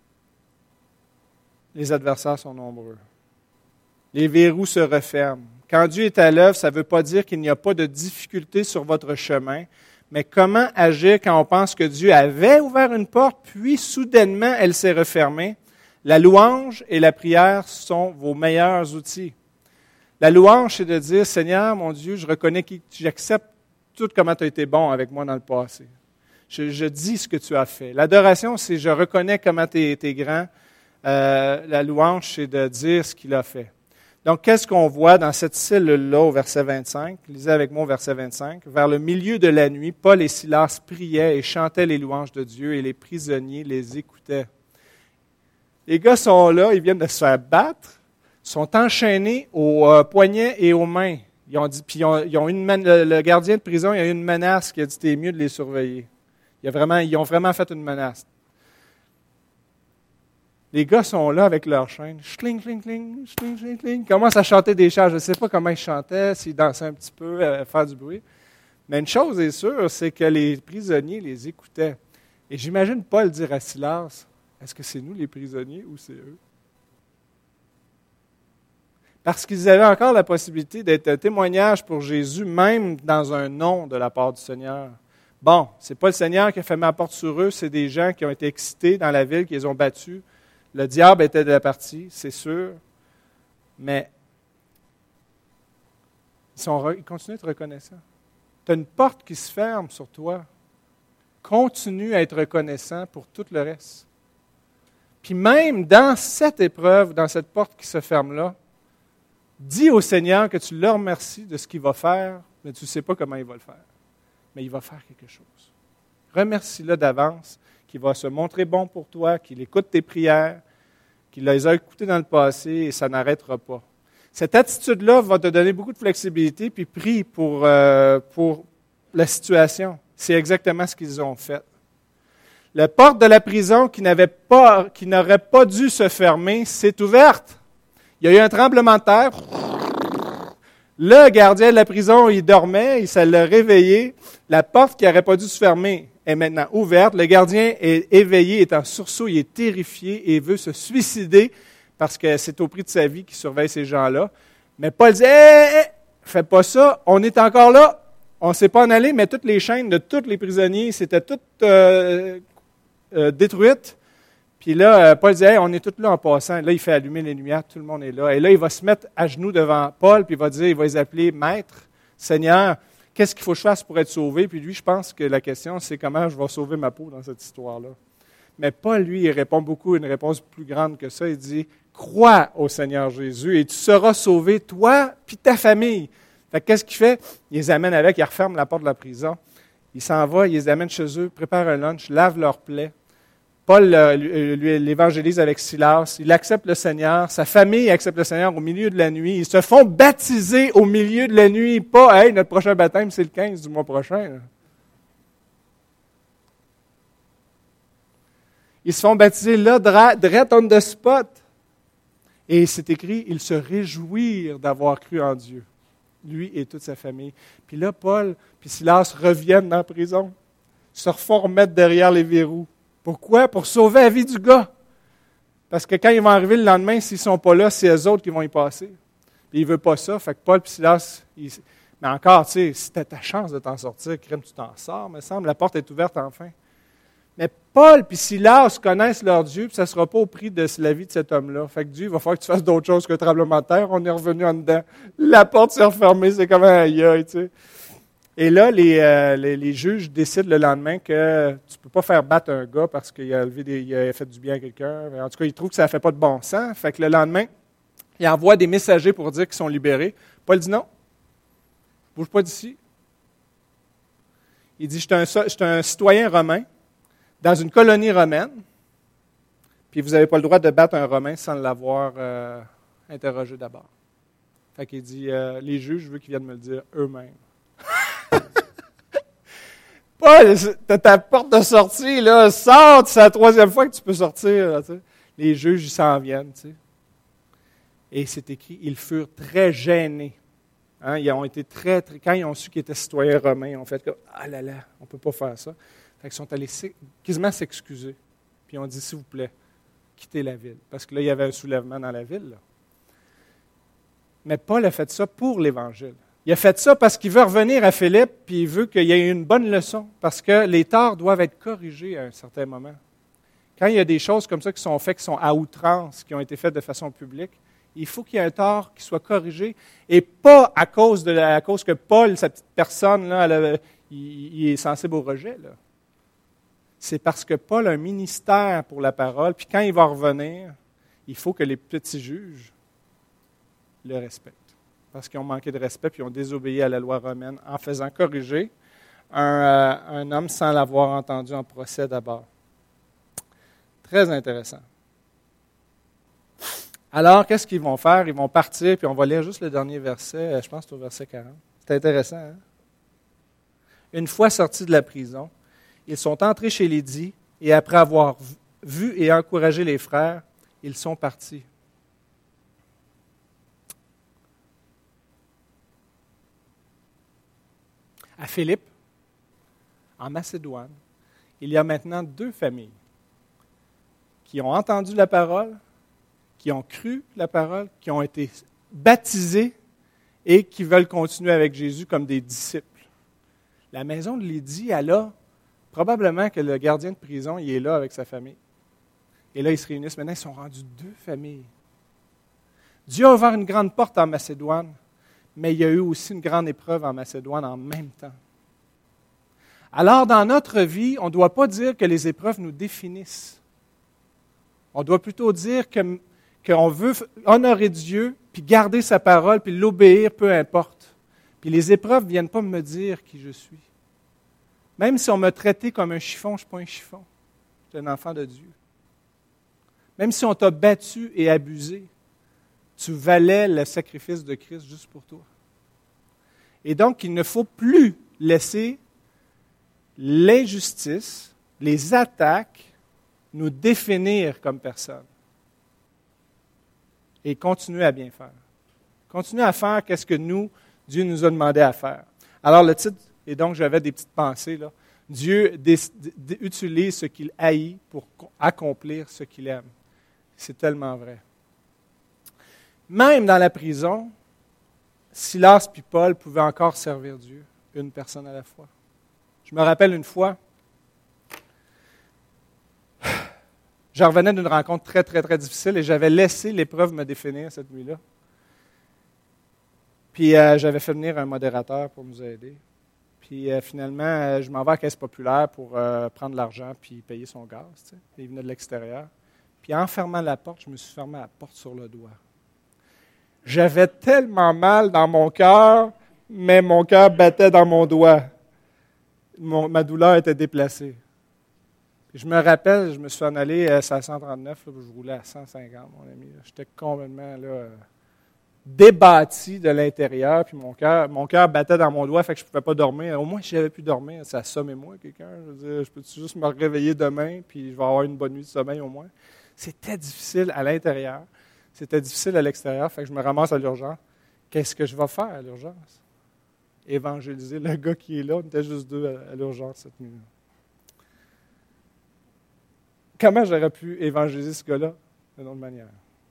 les adversaires sont nombreux. Les verrous se referment. Quand Dieu est à l'œuvre, ça ne veut pas dire qu'il n'y a pas de difficulté sur votre chemin, mais comment agir quand on pense que Dieu avait ouvert une porte, puis soudainement, elle s'est refermée? La louange et la prière sont vos meilleurs outils. La louange, c'est de dire, Seigneur, mon Dieu, je reconnais que j'accepte tout comment tu as été bon avec moi dans le passé. Je dis ce que tu as fait. L'adoration, c'est je reconnais comment tu es grand. La louange, c'est de dire ce qu'il a fait. Donc, qu'est-ce qu'on voit dans cette cellule-là au verset 25? Lisez avec moi au verset 25. Vers le milieu de la nuit, Paul et Silas priaient et chantaient les louanges de Dieu et les prisonniers les écoutaient. Les gars sont là, ils viennent de se faire battre. Sont enchaînés aux poignets et aux mains. Ils ont dit, puis le gardien de prison, il a eu une menace qui a dit c'était mieux de les surveiller. Ils ont vraiment fait une menace. Les gars sont là avec leurs chaînes. Schling, schling, schling, schling, schling, schling. Ils commencent à chanter des chants. Je ne sais pas comment ils chantaient, s'ils dansaient un petit peu, faire du bruit. Mais une chose est sûre, c'est que les prisonniers les écoutaient. Et j'imagine Paul dire à Silas, est-ce que c'est nous les prisonniers ou c'est eux? Parce qu'ils avaient encore la possibilité d'être un témoignage pour Jésus, même dans un nom de la part du Seigneur. Bon, ce n'est pas le Seigneur qui a fermé la porte sur eux, c'est des gens qui ont été excités dans la ville, qui les ont battus. Le diable était de la partie, c'est sûr, mais ils continuent d'être reconnaissants. Tu as une porte qui se ferme sur toi. Continue à être reconnaissant pour tout le reste. Puis même dans cette épreuve, dans cette porte qui se ferme là, dis au Seigneur que tu le remercies de ce qu'il va faire, mais tu ne sais pas comment il va le faire. Mais il va faire quelque chose. Remercie-le d'avance, qu'il va se montrer bon pour toi, qu'il écoute tes prières, qu'il les a écoutées dans le passé et ça n'arrêtera pas. Cette attitude-là va te donner beaucoup de flexibilité, puis prie pour la situation. C'est exactement ce qu'ils ont fait. La porte de la prison qui n'aurait pas dû se fermer s'est ouverte. Il y a eu un tremblement de terre. Le gardien de la prison, il dormait, ça l'a réveillé. La porte qui n'aurait pas dû se fermer est maintenant ouverte. Le gardien est éveillé, est en sursaut, il est terrifié et veut se suicider parce que c'est au prix de sa vie qu'il surveille ces gens-là. Mais Paul dit, fais pas ça, on est encore là, on ne s'est pas en allé, mais toutes les chaînes de tous les prisonniers, c'était toutes détruites. Puis là, Paul dit, on est tous là en passant. Là, il fait allumer les lumières, tout le monde est là. Et là, il va se mettre à genoux devant Paul, puis il va les appeler Maître, Seigneur, qu'est-ce qu'il faut que je fasse pour être sauvé? Puis lui, je pense que la question, c'est comment je vais sauver ma peau dans cette histoire-là. Mais Paul, lui, il répond beaucoup une réponse plus grande que ça. Il dit, crois au Seigneur Jésus et tu seras sauvé, toi puis ta famille. Fait que qu'est-ce qu'il fait? Il les amène avec, il referme la porte de la prison. Il s'en va, il les amène chez eux, prépare un lunch, lave leurs plaies. Paul l'évangélise avec Silas. Il accepte le Seigneur. Sa famille accepte le Seigneur au milieu de la nuit. Ils se font baptiser au milieu de la nuit. Pas, hey, notre prochain baptême, c'est le 15 du mois prochain. Là. Ils se font baptiser là, direct on the spot. Et c'est écrit, ils se réjouirent d'avoir cru en Dieu. Lui et toute sa famille. Puis là, Paul puis Silas reviennent dans la prison. Ils se refont remettre derrière les verrous. Pourquoi? Pour sauver la vie du gars. Parce que quand ils vont arriver le lendemain, s'ils ne sont pas là, c'est eux autres qui vont y passer. Puis il ne veut pas ça. Fait que Paul et Silas, mais encore, tu sais, si tu as ta chance de t'en sortir, crème, tu t'en sors, me semble. La porte est ouverte enfin. Mais Paul et Silas connaissent leur Dieu, puis ça ne sera pas au prix de la vie de cet homme-là. Fait que Dieu, il va falloir que tu fasses d'autres choses qu'un tremblement de terre. On est revenu en dedans. La porte s'est refermée, c'est comme un aïe, tu sais. Et là, les juges décident le lendemain que tu ne peux pas faire battre un gars parce qu'il a fait du bien à quelqu'un. En tout cas, ils trouvent que ça ne fait pas de bon sens. Fait que le lendemain, ils envoient des messagers pour dire qu'ils sont libérés. Paul dit non. Bouge pas d'ici. Il dit, je suis un citoyen romain dans une colonie romaine, puis vous n'avez pas le droit de battre un Romain sans l'avoir interrogé d'abord. Fait qu'il dit, les juges, je veux qu'ils viennent me le dire eux-mêmes. Paul, t'as ta porte de sortie, là, sors, c'est la troisième fois que tu peux sortir. Là, les juges, ils s'en viennent. Tu sais. Et c'est écrit, ils furent très gênés. Hein, ils ont été très, quand ils ont su qu'ils étaient citoyens romains, ils ont fait comme, ah là là, on ne peut pas faire ça. Fait qu'ils sont allés quasiment s'excuser. Puis ils ont dit, s'il vous plaît, quittez la ville. Parce que là, il y avait un soulèvement dans la ville. Là. Mais Paul a fait ça pour l'Évangile. Il a fait ça parce qu'il veut revenir à Philippe, puis il veut qu'il y ait une bonne leçon, parce que les torts doivent être corrigés à un certain moment. Quand il y a des choses comme ça qui sont faites, qui sont à outrance, qui ont été faites de façon publique, il faut qu'il y ait un tort qui soit corrigé, et pas à cause que Paul, cette petite personne, là, il est sensible au rejet. Là. C'est parce que Paul a un ministère pour la parole, puis quand il va revenir, il faut que les petits juges le respectent. Parce qu'ils ont manqué de respect, puis ils ont désobéi à la loi romaine en faisant corriger un homme sans l'avoir entendu en procès d'abord. Très intéressant. Alors, qu'est-ce qu'ils vont faire? Ils vont partir, puis on va lire juste le dernier verset, je pense que c'est au verset 40. C'est intéressant, hein? Une fois sortis de la prison, ils sont entrés chez Lydie, et après avoir vu et encouragé les frères, ils sont partis. À Philippe, en Macédoine, il y a maintenant 2 familles qui ont entendu la parole, qui ont cru la parole, qui ont été baptisées et qui veulent continuer avec Jésus comme des disciples. La maison de Lydie, elle a probablement que le gardien de prison, il est là avec sa famille. Et là, ils se réunissent. Maintenant, ils sont rendus 2 familles. Dieu a ouvert une grande porte en Macédoine, mais il y a eu aussi une grande épreuve en Macédoine en même temps. Alors, dans notre vie, on ne doit pas dire que les épreuves nous définissent. On doit plutôt dire qu'on veut honorer Dieu, puis garder sa parole, puis l'obéir, peu importe. Puis les épreuves ne viennent pas me dire qui je suis. Même si on m'a traité comme un chiffon, je ne suis pas un chiffon. Je suis un enfant de Dieu. Même si on t'a battu et abusé, tu valais le sacrifice de Christ juste pour toi. Et donc, il ne faut plus laisser l'injustice, les attaques, nous définir comme personne. Et continuer à bien faire. Continuer à faire ce que Dieu nous a demandé à faire. Alors, le titre, et donc j'avais des petites pensées, là. Dieu utilise ce qu'il haït pour accomplir ce qu'il aime. C'est tellement vrai. Même dans la prison, Silas et Paul pouvaient encore servir Dieu, une personne à la fois. Je me rappelle une fois, je revenais d'une rencontre très, très, très difficile et j'avais laissé l'épreuve me définir cette nuit-là. Puis j'avais fait venir un modérateur pour nous aider. Puis finalement, je m'en vais à la Caisse populaire pour prendre l'argent puis payer son gaz. Tu sais. Il venait de l'extérieur. Puis en fermant la porte, je me suis fermé la porte sur le doigt. J'avais tellement mal dans mon cœur, mais mon cœur battait dans mon doigt. Ma douleur était déplacée. Puis je me rappelle, je me suis en allé à 139, là, je roulais à 150, mon ami. J'étais complètement débattu de l'intérieur, puis mon cœur battait dans mon doigt, fait que je ne pouvais pas dormir. Au moins, si j'avais pu dormir, ça assommait-moi quelqu'un. Je veux dire, je peux juste me réveiller demain, puis je vais avoir une bonne nuit de sommeil au moins. C'était difficile à l'intérieur. C'était difficile à l'extérieur, fait que je me ramasse à l'urgence. Qu'est-ce que je vais faire à l'urgence? Évangéliser le gars qui est là. On était juste 2 à l'urgence cette nuit-là. Comment j'aurais pu évangéliser ce gars-là d'une autre manière?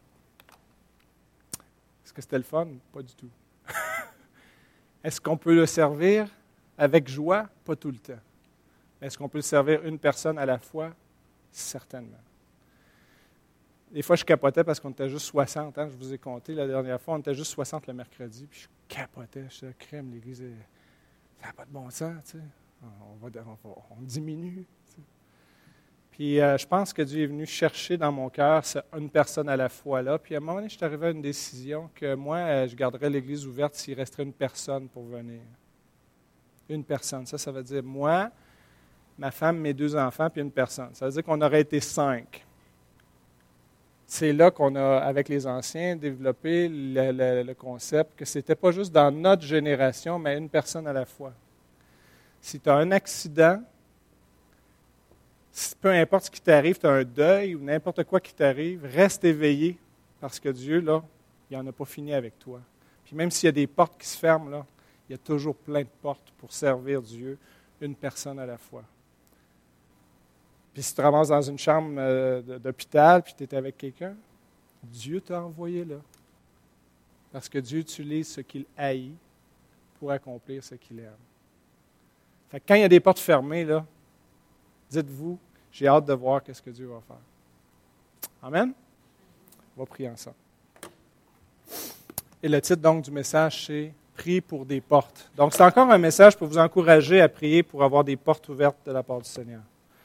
Est-ce que c'était le fun? Pas du tout. Est-ce qu'on peut le servir avec joie? Pas tout le temps. Est-ce qu'on peut le servir une personne à la fois? Certainement. Des fois, je capotais parce qu'on était juste 60. Hein, je vous ai compté la dernière fois, on était juste 60 le mercredi. Puis je capotais. Je disais, crème, l'Église, ça n'a pas de bon sens. Tu sais. On diminue. Tu sais. Puis je pense que Dieu est venu chercher dans mon cœur une personne à la fois là. Puis à un moment donné, je suis arrivé à une décision que moi, je garderais l'Église ouverte s'il resterait une personne pour venir. Une personne. Ça veut dire moi, ma femme, mes 2 enfants, puis une personne. Ça veut dire qu'on aurait été 5. C'est là qu'on a, avec les anciens, développé le concept que ce n'était pas juste dans notre génération, mais une personne à la fois. Si tu as un accident, peu importe ce qui t'arrive, tu as un deuil ou n'importe quoi qui t'arrive, reste éveillé parce que Dieu, là, il n'en a pas fini avec toi. Puis même s'il y a des portes qui se ferment, là, il y a toujours plein de portes pour servir Dieu, une personne à la fois. Puis si tu te ramasses dans une chambre d'hôpital, puis tu es avec quelqu'un, Dieu t'a envoyé là. Parce que Dieu utilise ce qu'il haït pour accomplir ce qu'il aime. Fait que quand il y a des portes fermées, là, dites-vous J'ai hâte de voir ce que Dieu va faire. Amen? On va prier ensemble. Et le titre donc du message, c'est « Prie pour des portes ». Donc, c'est encore un message pour vous encourager à prier pour avoir des portes ouvertes de la part du Seigneur.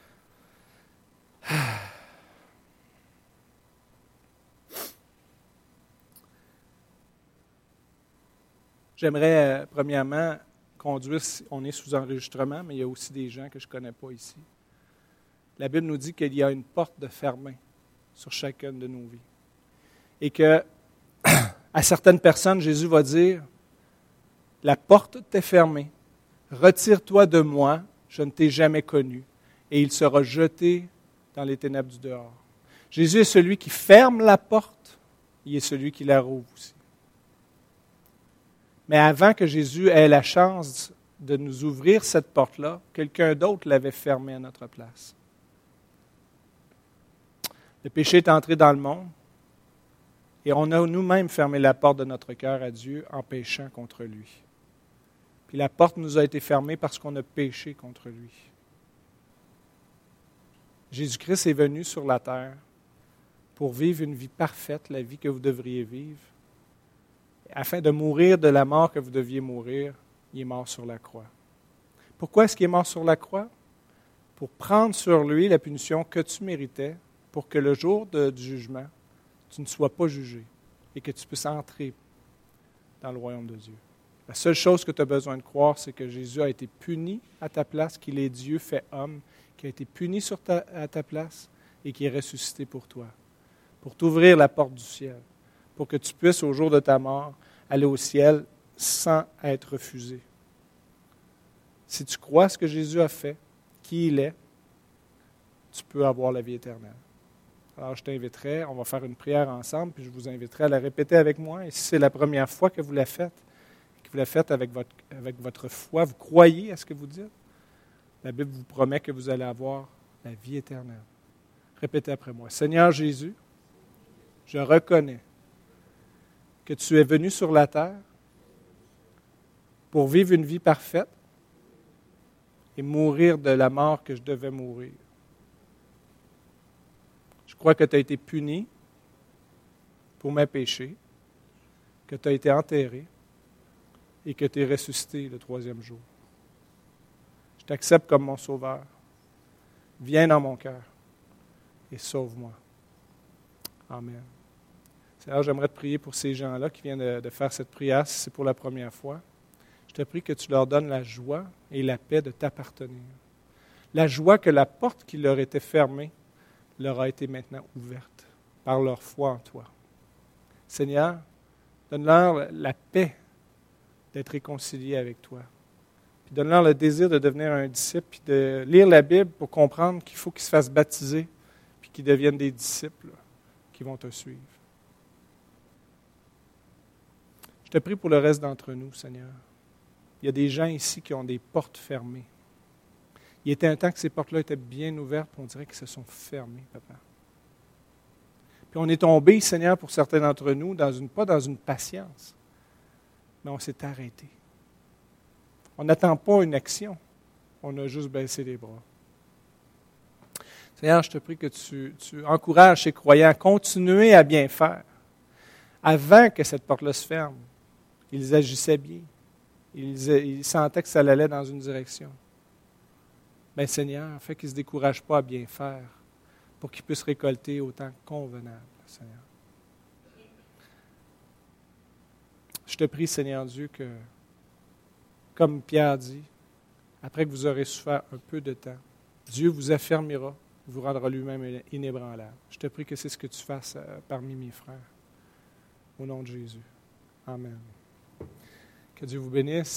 J'aimerais, premièrement, conduire, on est sous enregistrement, mais il y a aussi des gens que je ne connais pas ici. La Bible nous dit qu'il y a une porte de fermée sur chacune de nos vies. Et que, à certaines personnes, Jésus va dire, « La porte t'est fermée, retire-toi de moi, je ne t'ai jamais connu. » Et il sera jeté dans les ténèbres du dehors. Jésus est celui qui ferme la porte, il est celui qui la rouvre aussi. Mais avant que Jésus ait la chance de nous ouvrir cette porte-là, quelqu'un d'autre l'avait fermée à notre place. Le péché est entré dans le monde et on a nous-mêmes fermé la porte de notre cœur à Dieu en péchant contre lui. Puis la porte nous a été fermée parce qu'on a péché contre lui. Jésus-Christ est venu sur la terre pour vivre une vie parfaite, la vie que vous devriez vivre. Afin de mourir de la mort que vous deviez mourir, il est mort sur la croix. Pourquoi est-ce qu'il est mort sur la croix? Pour prendre sur lui la punition que tu méritais, pour que le jour du jugement, tu ne sois pas jugé et que tu puisses entrer dans le royaume de Dieu. La seule chose que tu as besoin de croire, c'est que Jésus a été puni à ta place, qu'il est Dieu fait homme, qu'il a été puni à ta place et qu'il est ressuscité pour toi, pour t'ouvrir la porte du ciel, pour que tu puisses, au jour de ta mort, aller au ciel sans être refusé. Si tu crois ce que Jésus a fait, qui il est, tu peux avoir la vie éternelle. Alors, je t'inviterai, on va faire une prière ensemble, puis je vous inviterai à la répéter avec moi. Et si c'est la première fois que vous la faites, que vous la faites avec votre foi, vous croyez à ce que vous dites, la Bible vous promet que vous allez avoir la vie éternelle. Répétez après moi. Seigneur Jésus, je reconnais que tu es venu sur la terre pour vivre une vie parfaite et mourir de la mort que je devais mourir. Je crois que tu as été puni pour mes péchés, que tu as été enterré et que tu es ressuscité le 3e jour. Je t'accepte comme mon sauveur. Viens dans mon cœur et sauve-moi. Amen. Seigneur, j'aimerais te prier pour ces gens-là qui viennent de faire cette prière, si c'est pour la première fois. Je te prie que tu leur donnes la joie et la paix de t'appartenir. La joie que la porte qui leur était fermée leur a été maintenant ouverte par leur foi en toi. Seigneur, donne-leur la paix d'être réconciliés avec toi. Puis donne-leur le désir de devenir un disciple, puis de lire la Bible pour comprendre qu'il faut qu'ils se fassent baptiser, puis qu'ils deviennent des disciples qui vont te suivre. Je te prie pour le reste d'entre nous, Seigneur. Il y a des gens ici qui ont des portes fermées. Il était un temps que ces portes-là étaient bien ouvertes, puis on dirait qu'elles se sont fermées, Papa. Puis on est tombé, Seigneur, pour certains d'entre nous, pas dans une patience, mais on s'est arrêté. On n'attend pas une action, on a juste baissé les bras. Seigneur, je te prie que tu encourages ces croyants à continuer à bien faire. Avant que cette porte-là se ferme, ils agissaient bien. Ils sentaient que ça allait dans une direction. Bien, Seigneur, fais qu'ils ne se découragent pas à bien faire pour qu'ils puissent récolter au temps convenable, Seigneur. Je te prie, Seigneur Dieu, que, comme Pierre dit, après que vous aurez souffert un peu de temps, Dieu vous affermira, vous rendra lui-même inébranlable. Je te prie que c'est ce que tu fasses parmi mes frères. Au nom de Jésus. Amen. Que Dieu vous bénisse.